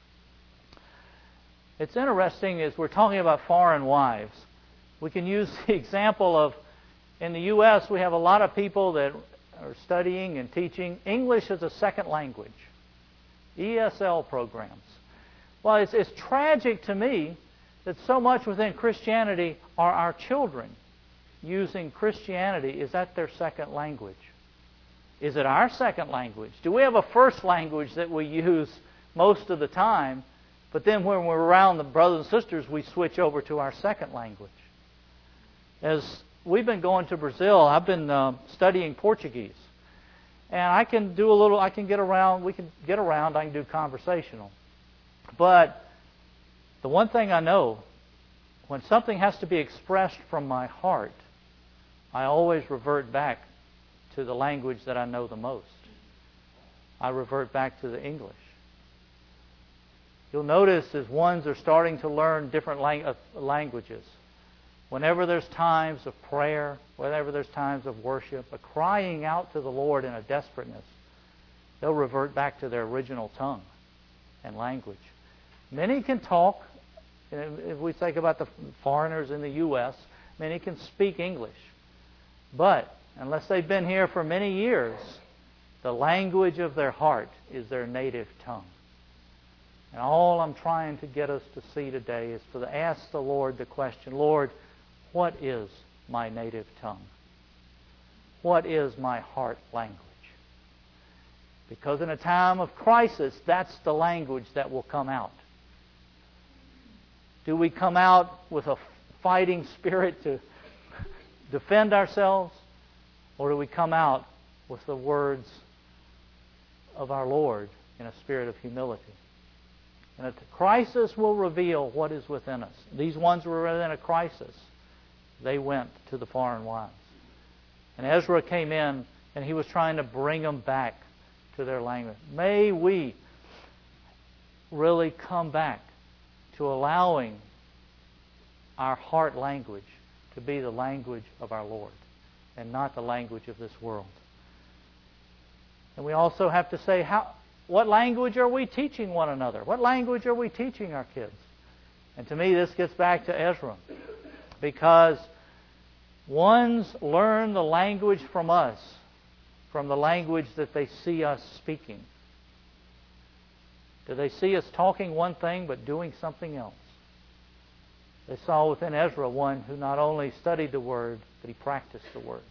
It's interesting as we're talking about foreign wives. We can use the example of, in the U S we have a lot of people that are studying and teaching English as a second language. E S L programs. Well, it's, it's tragic to me that so much within Christianity are our children using Christianity. Is that their second language? Is it our second language? Do we have a first language that we use most of the time, but then when we're around the brothers and sisters, we switch over to our second language? As we've been going to Brazil, I've been uh, studying Portuguese. And I can do a little, I can get around, we can get around, I can do conversational. But the one thing I know, when something has to be expressed from my heart, I always revert back to the language that I know the most. I revert back to the English. You'll notice as ones are starting to learn different lang- uh, languages, whenever there's times of prayer, whenever there's times of worship, a crying out to the Lord in a desperateness, they'll revert back to their original tongue and language. Many can talk. If we think about the foreigners in the U S, many can speak English. But unless they've been here for many years, the language of their heart is their native tongue. And all I'm trying to get us to see today is to ask the Lord the question, Lord, what is my native tongue? What is my heart language? Because in a time of crisis, that's the language that will come out. Do we come out with a fighting spirit to defend ourselves? Or do we come out with the words of our Lord in a spirit of humility? And that the crisis will reveal what is within us. These ones were in a crisis. They went to the foreign wives. And Ezra came in and he was trying to bring them back to their language. May we really come back to allowing our heart language to be the language of our Lord and not the language of this world. And we also have to say, how, what language are we teaching one another? What language are we teaching our kids? And to me, this gets back to Ezra. Because ones learn the language from us, from the language that they see us speaking. Do they see us talking one thing but doing something else? They saw within Ezra one who not only studied the Word, but he practiced the Word.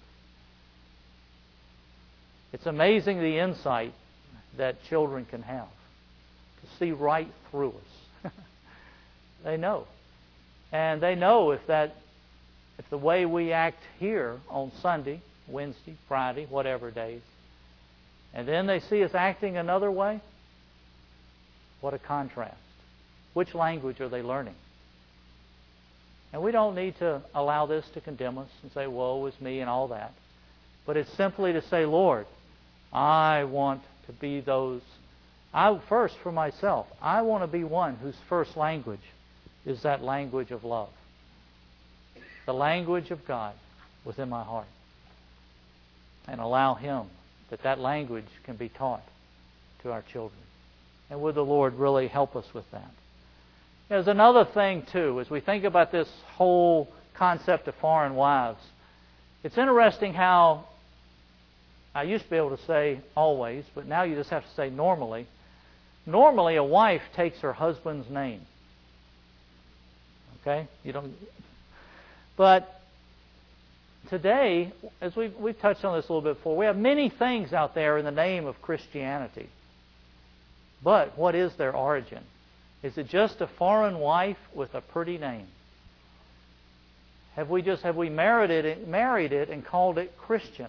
It's amazing the insight that children can have to see right through us. They know. And they know if that, if the way we act here on Sunday, Wednesday, Friday, whatever days, and then they see us acting another way, what a contrast. Which language are they learning? And we don't need to allow this to condemn us and say, woe is me and all that. But it's simply to say, Lord, I want to be those. I first, for myself, I want to be one whose first language is that language of love. The language of God within my heart. And allow Him that that language can be taught to our children. And would the Lord really help us with that? There's another thing, too, as we think about this whole concept of foreign wives. It's interesting how, I used to be able to say always, but now you just have to say normally. Normally, a wife takes her husband's name. Okay? You don't. But today, as we've, we've touched on this a little bit before, we have many things out there in the name of Christianity. But what is their origin? Is it just a foreign wife with a pretty name? Have we just have we married it, married it and called it Christian?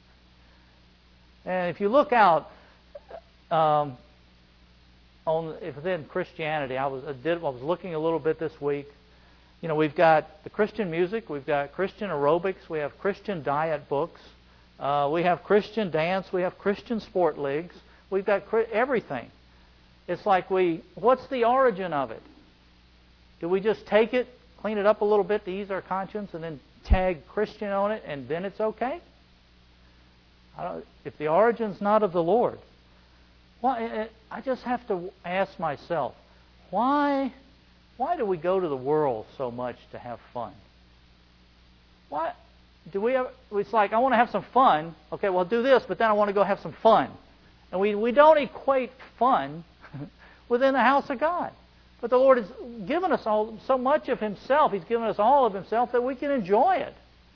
And if you look out um, on within Christianity, I was I did I was looking a little bit this week. You know, we've got the Christian music, we've got Christian aerobics, we have Christian diet books, uh, we have Christian dance, we have Christian sport leagues, we've got everything. It's like we, what's the origin of it? Do we just take it, clean it up a little bit to ease our conscience, and then tag Christian on it, and then it's okay? I don't, if the origin's not of the Lord, why? I just have to ask myself, why? Why do we go to the world so much to have fun? Why do we? Ever, it's like I want to have some fun. Okay, well, do this, but then I want to go have some fun, and we we don't equate fun within the house of God. But the Lord has given us all so much of Himself. He's given us all of Himself that we can enjoy it.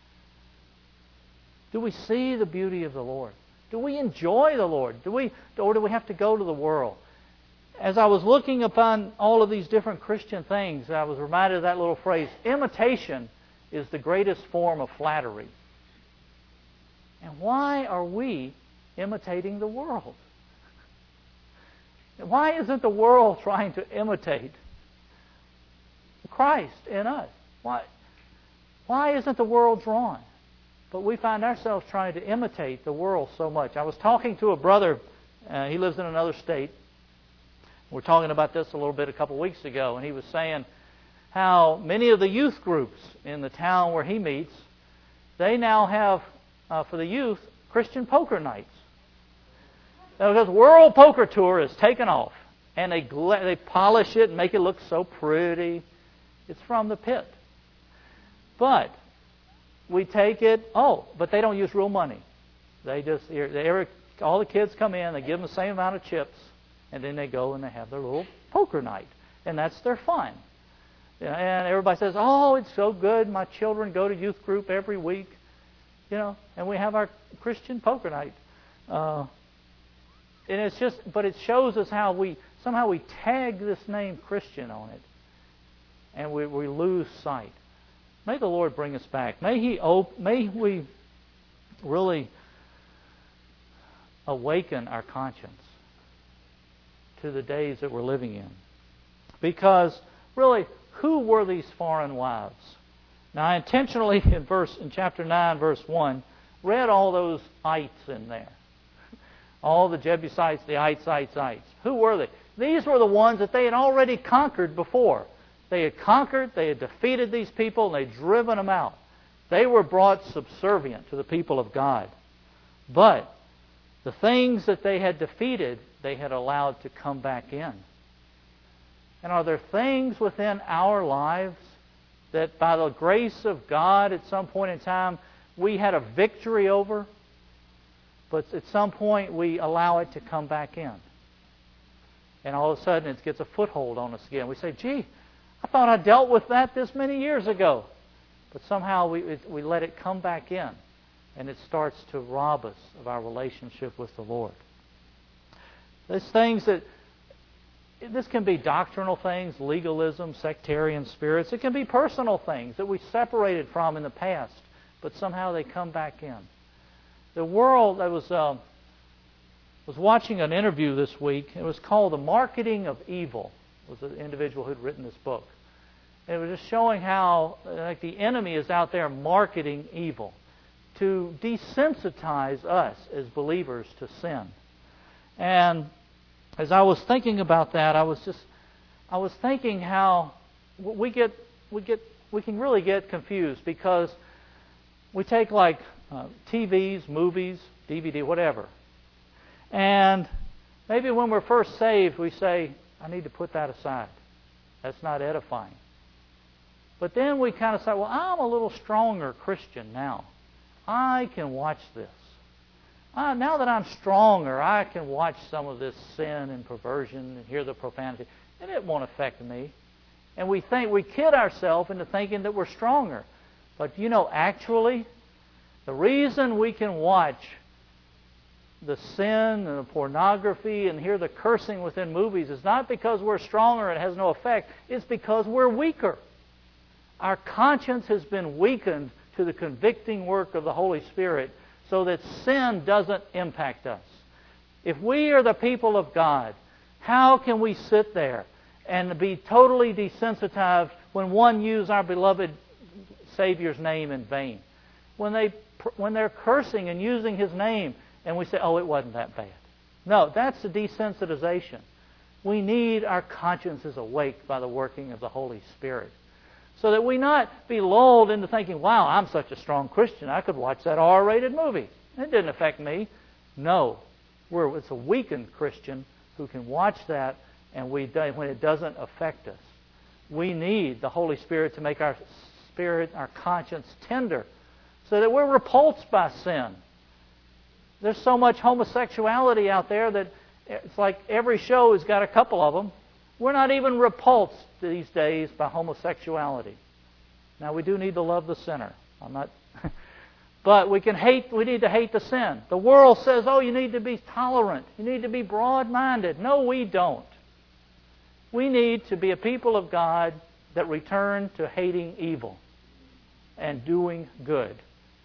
Do we see the beauty of the Lord? Do we enjoy the Lord? Do we, or do we have to go to the world? As I was looking upon all of these different Christian things, I was reminded of that little phrase, imitation is the greatest form of flattery. And why are we imitating the world? Why isn't the world trying to imitate Christ in us? Why, why isn't the world drawn? But we find ourselves trying to imitate the world so much. I was talking to a brother, uh, he lives in another state. We were talking about this a little bit a couple weeks ago, and he was saying how many of the youth groups in the town where he meets, they now have, uh, for the youth, Christian poker nights. Because World Poker Tour is taken off, and they gla- they polish it and make it look so pretty. It's from the pit. But we take it, oh, but they don't use real money. They just, they, all the kids come in, they give them the same amount of chips, and then they go and they have their little poker night. And that's their fun. And everybody says, oh, it's so good. My children go to youth group every week. You know, and we have our Christian poker night. Uh, And it's just, but it shows us how we, somehow we tag this name Christian on it. And we, we lose sight. May the Lord bring us back. May He, op- may we really awaken our conscience to the days that we're living in. Because, really, who were these foreign wives? Now, I intentionally, in verse, in chapter nine, verse one, read all those ites in there. All the Jebusites, the ites, ites, ites. Who were they? These were the ones that they had already conquered before. They had conquered, they had defeated these people, and they'd driven them out. They were brought subservient to the people of God. But the things that they had defeated, they had allowed to come back in. And are there things within our lives that by the grace of God at some point in time we had a victory over, but at some point we allow it to come back in? And all of a sudden it gets a foothold on us again. We say, gee, I thought I dealt with that this many years ago. But somehow we, it, we let it come back in. And it starts to rob us of our relationship with the Lord. There's things that, this can be doctrinal things, legalism, sectarian spirits. It can be personal things that we separated from in the past, but somehow they come back in. The world, I was, uh, was watching an interview this week. It was called The Marketing of Evil. It was an individual who'd written this book. And it was just showing how like the enemy is out there marketing evil to desensitize us as believers to sin. And as I was thinking about that, I was just, I was thinking how we get, we get, we can really get confused because we take like uh, T Vs, movies, D V D, whatever, and maybe when we're first saved, we say, "I need to put that aside. That's not edifying." But then we kind of say, "Well, I'm a little stronger Christian now. I can watch this. Uh, now that I'm stronger, I can watch some of this sin and perversion and hear the profanity, and it won't affect me." And we think we kid ourselves into thinking that we're stronger. But you know, actually, the reason we can watch the sin and the pornography and hear the cursing within movies is not because we're stronger and it has no effect. It's because we're weaker. Our conscience has been weakened to the convicting work of the Holy Spirit so that sin doesn't impact us. If we are the people of God, how can we sit there and be totally desensitized when one uses our beloved Savior's name in vain? When, they, when they're cursing and using His name and we say, "Oh, it wasn't that bad." No, that's the desensitization. We need our consciences awake by the working of the Holy Spirit, so that we not be lulled into thinking, "Wow, I'm such a strong Christian. I could watch that R rated movie. It didn't affect me." No, we're, it's a weakened Christian who can watch that and we when it doesn't affect us. We need the Holy Spirit to make our spirit, our conscience tender, so that we're repulsed by sin. There's so much homosexuality out there that it's like every show has got a couple of them. We're not even repulsed these days by homosexuality. Now, we do need to love the sinner. I'm not, but we can hate. We need to hate the sin. The world says, "Oh, you need to be tolerant. You need to be broad-minded." No, we don't. We need to be a people of God that return to hating evil and doing good.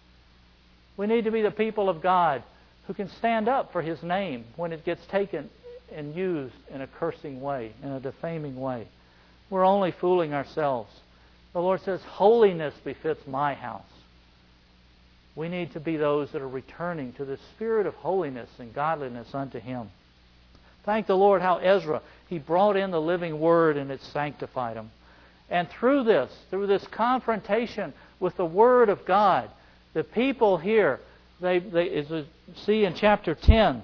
We need to be the people of God who can stand up for His name when it gets taken and used in a cursing way, in a defaming way. We're only fooling ourselves. The Lord says, "Holiness befits my house." We need to be those that are returning to the spirit of holiness and godliness unto Him. Thank the Lord how Ezra, he brought in the living Word and it sanctified him. And through this, through this confrontation with the Word of God, the people here, they, they as we see in chapter ten,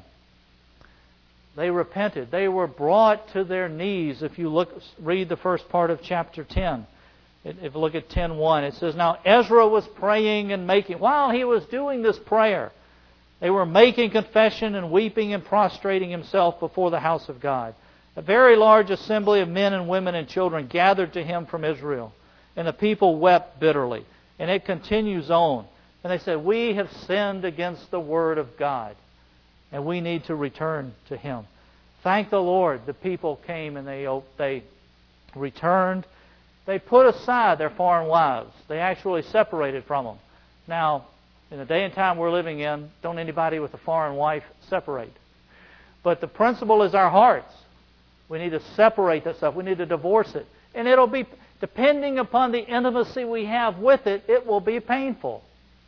they repented. They were brought to their knees. If you look, read the first part of chapter ten. If you look at ten one, it says, "Now Ezra was praying and making..." While he was doing this prayer, they were making confession and weeping and prostrating himself before the house of God. A very large assembly of men and women and children gathered to him from Israel. And the people wept bitterly. And it continues on. And they said, "We have sinned against the Word of God. And we need to return to Him." Thank the Lord, the people came and they, they returned. They put aside their foreign wives. They actually separated from them. Now, in the day and time we're living in, don't anybody with a foreign wife separate. But the principle is our hearts. We need to separate that stuff. We need to divorce it. And it'll be, depending upon the intimacy we have with it, it will be painful.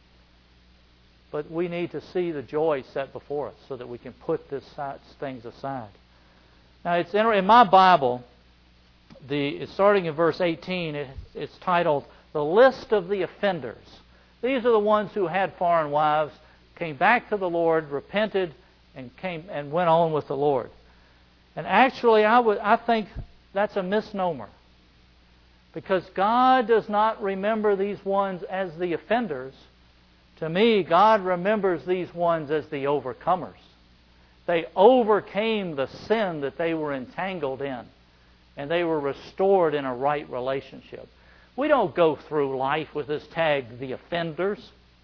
But we need to see the joy set before us so that we can put these things aside. Now, it's in my Bible, the it's starting in verse eighteen, it, it's titled, "The List of the Offenders." These are the ones who had foreign wives, came back to the Lord, repented, and came and went on with the Lord. And actually, I would I think that's a misnomer. Because God does not remember these ones as the offenders. To me, God remembers these ones as the overcomers. They overcame the sin that they were entangled in. And they were restored in a right relationship. We don't go through life with this tag, the offenders.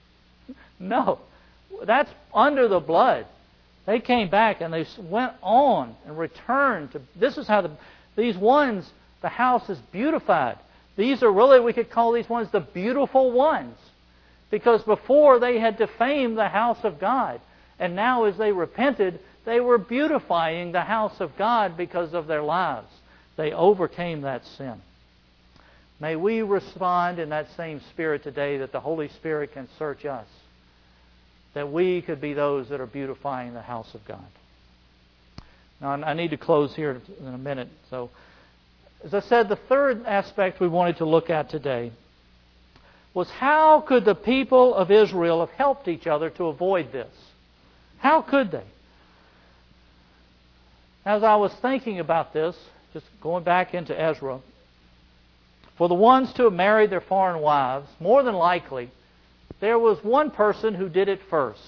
No. That's under the blood. They came back and they went on and returned to... This is how the... These ones, the house is beautified. These are really, we could call these ones the beautiful ones. Because before they had defamed the house of God. And now as they repented, they were beautifying the house of God because of their lives. They overcame that sin. May we respond in that same spirit today, that the Holy Spirit can search us. That we could be those that are beautifying the house of God. Now, I need to close here in a minute. So, as I said, the third aspect we wanted to look at today was how could the people of Israel have helped each other to avoid this? How could they? As I was thinking about this, just going back into Ezra, for the ones to have married their foreign wives, more than likely, there was one person who did it first.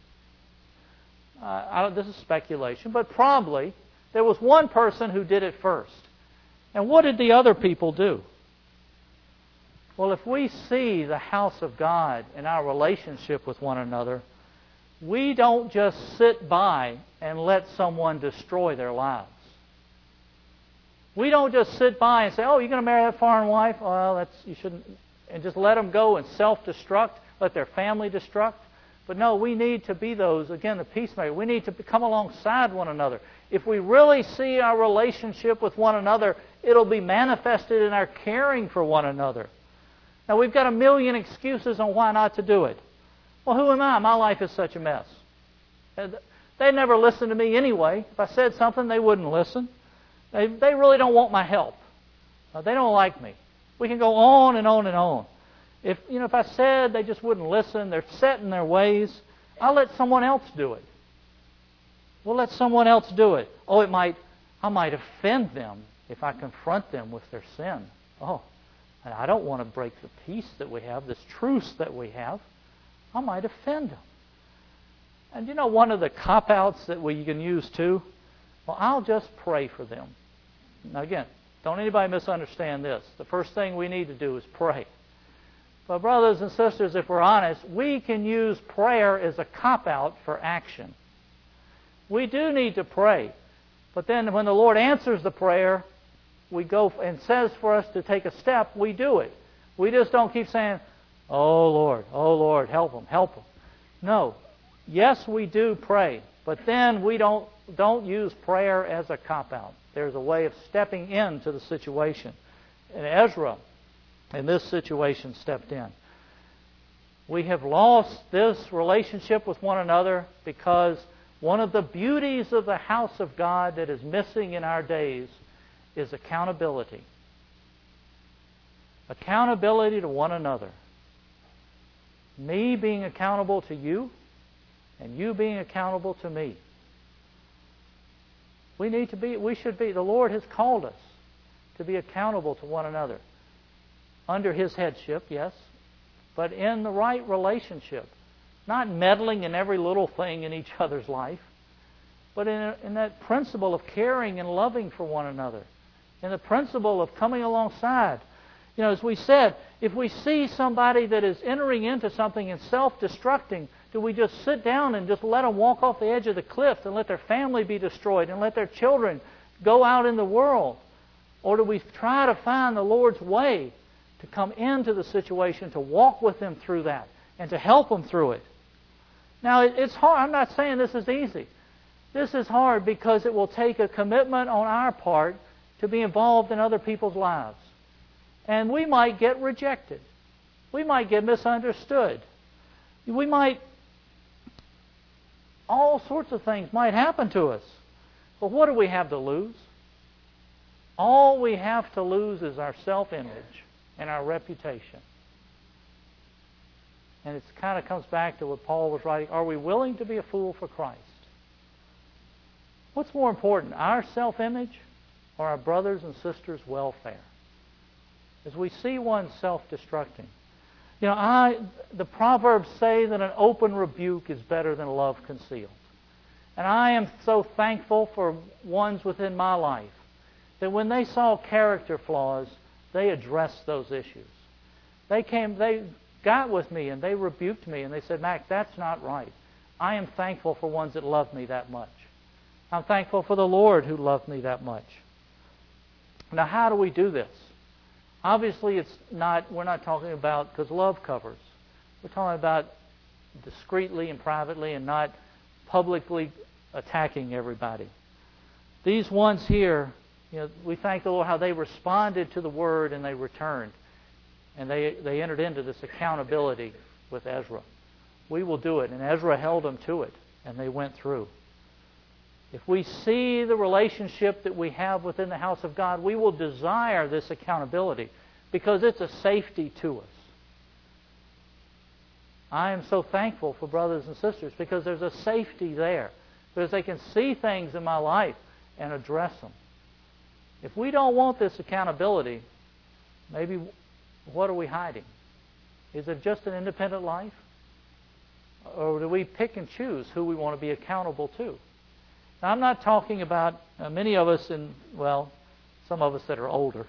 Uh, I don't, this is speculation, but probably there was one person who did it first. And what did the other people do? Well, if we see the house of God in our relationship with one another, we don't just sit by and let someone destroy their lives. We don't just sit by and say, oh, you're going to marry that foreign wife? Well, that's you shouldn't. And just let them go and self-destruct, let their family destruct. But no, we need to be those, again, the peacemakers. We need to come alongside one another. If we really see our relationship with one another, it'll be manifested in our caring for one another. Now, we've got a million excuses on why not to do it. Well, who am I? My life is such a mess. They never listen to me anyway. If I said something, they wouldn't listen. They, they really don't want my help. They don't like me. We can go on and on and on. If you know, if I said, they just wouldn't listen. They're set in their ways. I'll let someone else do it. We'll let someone else do it. Oh, it might, I might offend them if I confront them with their sin. Oh, and I don't want to break the peace that we have, this truce that we have. I might offend them. And you know, one of the cop-outs that we can use too, well, I'll just pray for them. Now again, don't anybody misunderstand this. The first thing we need to do is pray. But brothers and sisters, if we're honest, we can use prayer as a cop-out for action. We do need to pray. But then when the Lord answers the prayer, we go and says for us to take a step, we do it. We just don't keep saying, oh Lord, oh Lord, help them, help them. No. Yes, we do pray. But then we don't, don't use prayer as a cop-out. There's a way of stepping into the situation. And Ezra, in this situation, stepped in. We have lost this relationship with one another because one of the beauties of the house of God that is missing in our days is accountability. Accountability to one another. Me being accountable to you, and you being accountable to me. We need to be, we should be, the Lord has called us to be accountable to one another. Under His headship, yes, but in the right relationship. Not meddling in every little thing in each other's life, but in, in that principle of caring and loving for one another. In the principle of coming alongside. You know, as we said, if we see somebody that is entering into something and self-destructing, do we just sit down and just let them walk off the edge of the cliff and let their family be destroyed and let their children go out in the world? Or do we try to find the Lord's way to come into the situation, to walk with them through that, and to help them through it? Now, it's hard. I'm not saying this is easy. This is hard because it will take a commitment on our part to be involved in other people's lives. And we might get rejected. We might get misunderstood. We might, all sorts of things might happen to us. But what do we have to lose? All we have to lose is our self-image and our reputation. And it kind of comes back to what Paul was writing. Are we willing to be a fool for Christ? What's more important, our self-image or our brothers and sisters' welfare? As we see one self-destructing. You know, I, the Proverbs say that an open rebuke is better than love concealed. And I am so thankful for ones within my life that when they saw character flaws, they addressed those issues. They came, they got with me and they rebuked me and they said, Mac, that's not right. I am thankful for ones that love me that much. I'm thankful for the Lord who loved me that much. Now, how do we do this? Obviously, it's not. We're not talking about, because love covers. We're talking about discreetly and privately and not publicly attacking everybody. These ones here, you know, we thank the Lord how they responded to the Word and they returned. And they, they entered into this accountability with Ezra. We will do it. And Ezra held them to it. And they went through. If we see the relationship that we have within the house of God, we will desire this accountability because it's a safety to us. I am so thankful for brothers and sisters because there's a safety there. Because they can see things in my life and address them. If we don't want this accountability, maybe what are we hiding? Is it just an independent life? Or do we pick and choose who we want to be accountable to? Now, I'm not talking about uh, many of us, in well, some of us that are older,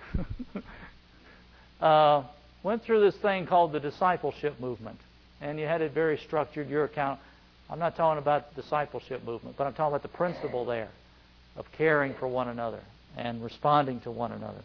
uh, went through this thing called the discipleship movement. And you had it very structured, your account. I'm not talking about the discipleship movement, but I'm talking about the principle there of caring for one another and responding to one another.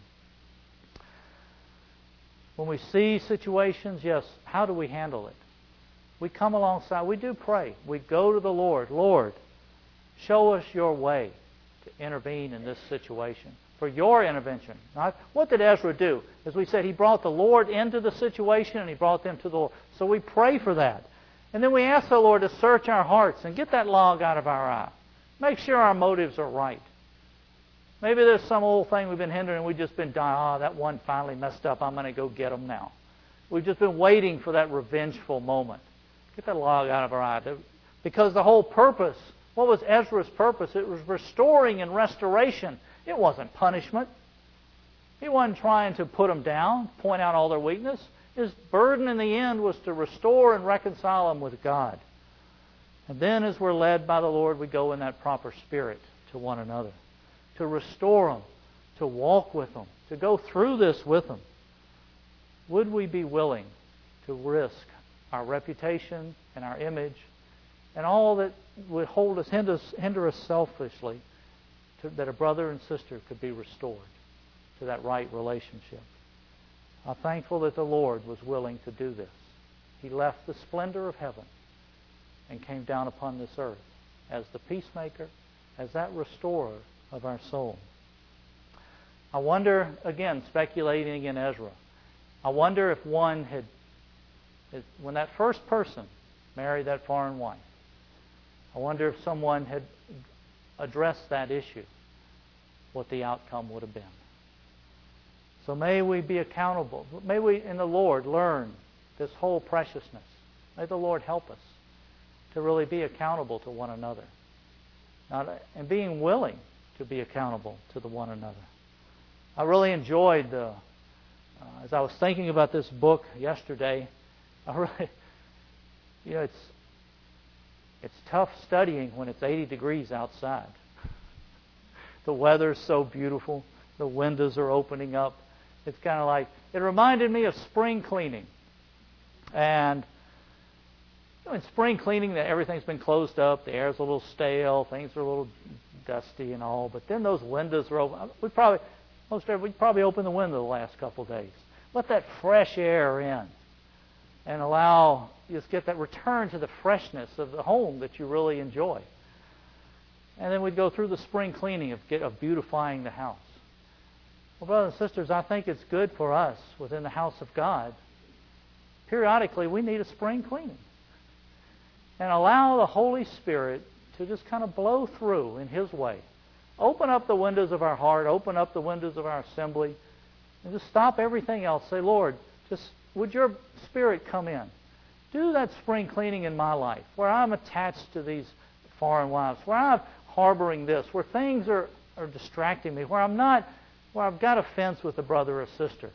When we see situations, yes, how do we handle it? We come alongside. We do pray. We go to the Lord. Lord, show us your way to intervene in this situation. For your intervention. Not, what did Ezra do? As we said, he brought the Lord into the situation and he brought them to the Lord. So we pray for that. And then we ask the Lord to search our hearts and get that log out of our eye. Make sure our motives are right. Maybe there's some old thing we've been hindering and we've just been dying, ah, oh, that one finally messed up, I'm going to go get them now. We've just been waiting for that revengeful moment. Get that log out of our eye. Because the whole purpose, what was Ezra's purpose? It was restoring and restoration. It wasn't punishment. He wasn't trying to put them down, point out all their weakness. His burden in the end was to restore and reconcile them with God. And then as we're led by the Lord, we go in that proper spirit to one another. To restore them, to walk with them, to go through this with them. Would we be willing to risk our reputation and our image and all that would hold us, hinder us, hinder us selfishly, to, that a brother and sister could be restored to that right relationship? I'm thankful that the Lord was willing to do this. He left the splendor of heaven and came down upon this earth as the peacemaker, as that restorer of our soul. I wonder, again, speculating in Ezra, I wonder if one had, when that first person married that foreign wife, I wonder if someone had addressed that issue, what the outcome would have been. So may we be accountable. May we, in the Lord, learn this whole preciousness. May the Lord help us to really be accountable to one another. Not, and being willing to be accountable to the one another. I really enjoyed, uh, uh, as I was thinking about this book yesterday, I really, you know, it's it's tough studying when it's eighty degrees outside. The weather's so beautiful. The windows are opening up. It's kind of like, it reminded me of spring cleaning. And you know, in spring cleaning, that everything's been closed up. The air's a little stale. Things are a little dusty and all. But then those windows are open. We probably, most everybody, we probably open the window the last couple of days. Let that fresh air in. And allow, just get that return to the freshness of the home that you really enjoy. And then we'd go through the spring cleaning of, get, of beautifying the house. Well, brothers and sisters, I think it's good for us within the house of God. Periodically, we need a spring cleaning. And allow the Holy Spirit to just kind of blow through in His way. Open up the windows of our heart, open up the windows of our assembly, and just stop everything else. Say, Lord, just would your Spirit come in? Do that spring cleaning in my life, where I'm attached to these foreign wives, where I'm harboring this, where things are, are distracting me, where I'm not, where I've got offense with a brother or sister.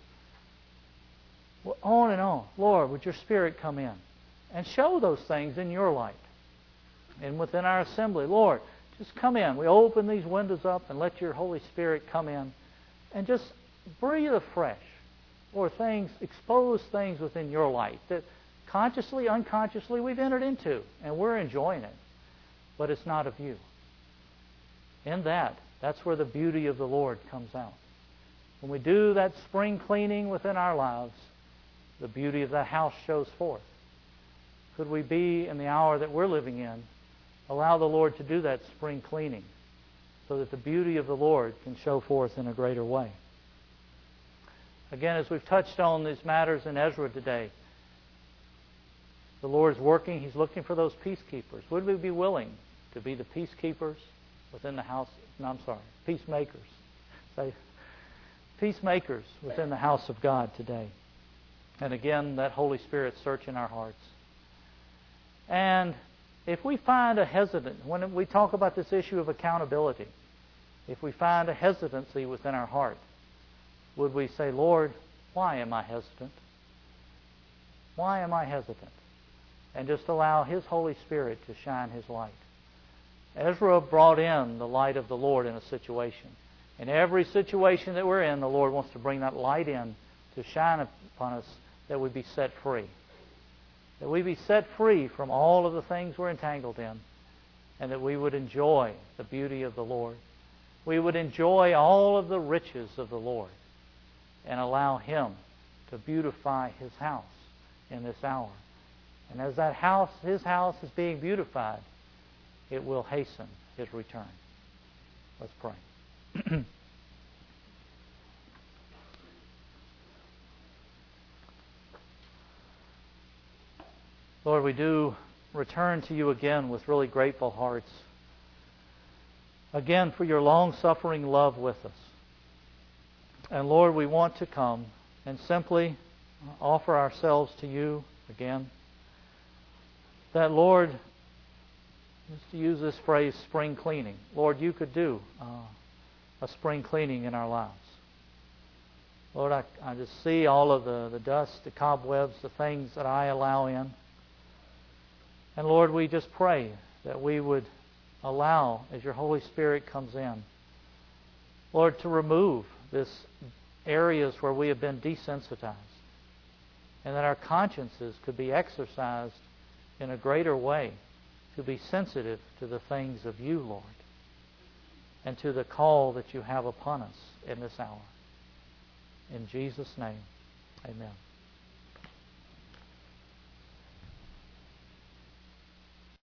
Well, on and on. Lord, would your Spirit come in and show those things in your light and within our assembly. Lord, just come in. We open these windows up and let your Holy Spirit come in and just breathe afresh. Or things, expose things within your light that consciously, unconsciously we've entered into and we're enjoying it. But it's not of you. In that, that's where the beauty of the Lord comes out. When we do that spring cleaning within our lives, the beauty of that house shows forth. Could we be, in the hour that we're living in, allow the Lord to do that spring cleaning so that the beauty of the Lord can show forth in a greater way? Again, as we've touched on these matters in Ezra today, the Lord's working. He's looking for those peacekeepers. Would we be willing to be the peacekeepers within the house? No, I'm sorry, peacemakers. Say, peacemakers within the house of God today. And again, that Holy Spirit searching our hearts. And if we find a hesitant, when we talk about this issue of accountability, if we find a hesitancy within our heart, would we say, Lord, why am I hesitant? Why am I hesitant? And just allow His Holy Spirit to shine His light. Ezra brought in the light of the Lord in a situation. In every situation that we're in, the Lord wants to bring that light in to shine upon us, that we be set free. That we be set free from all of the things we're entangled in, and that we would enjoy the beauty of the Lord. We would enjoy all of the riches of the Lord and allow Him to beautify His house in this hour. And as that house, His house is being beautified, it will hasten His return. Let's pray. Lord, we do return to You again with really grateful hearts. Again, for Your long-suffering love with us. And Lord, we want to come and simply offer ourselves to You again. That, Lord, just to use this phrase, spring cleaning. Lord, You could do uh, a spring cleaning in our lives. Lord, I, I just see all of the, the dust, the cobwebs, the things that I allow in. And Lord, we just pray that we would allow, as Your Holy Spirit comes in, Lord, to remove this areas where we have been desensitized, and that our consciences could be exercised in a greater way to be sensitive to the things of You, Lord, and to the call that You have upon us in this hour. In Jesus' name, amen.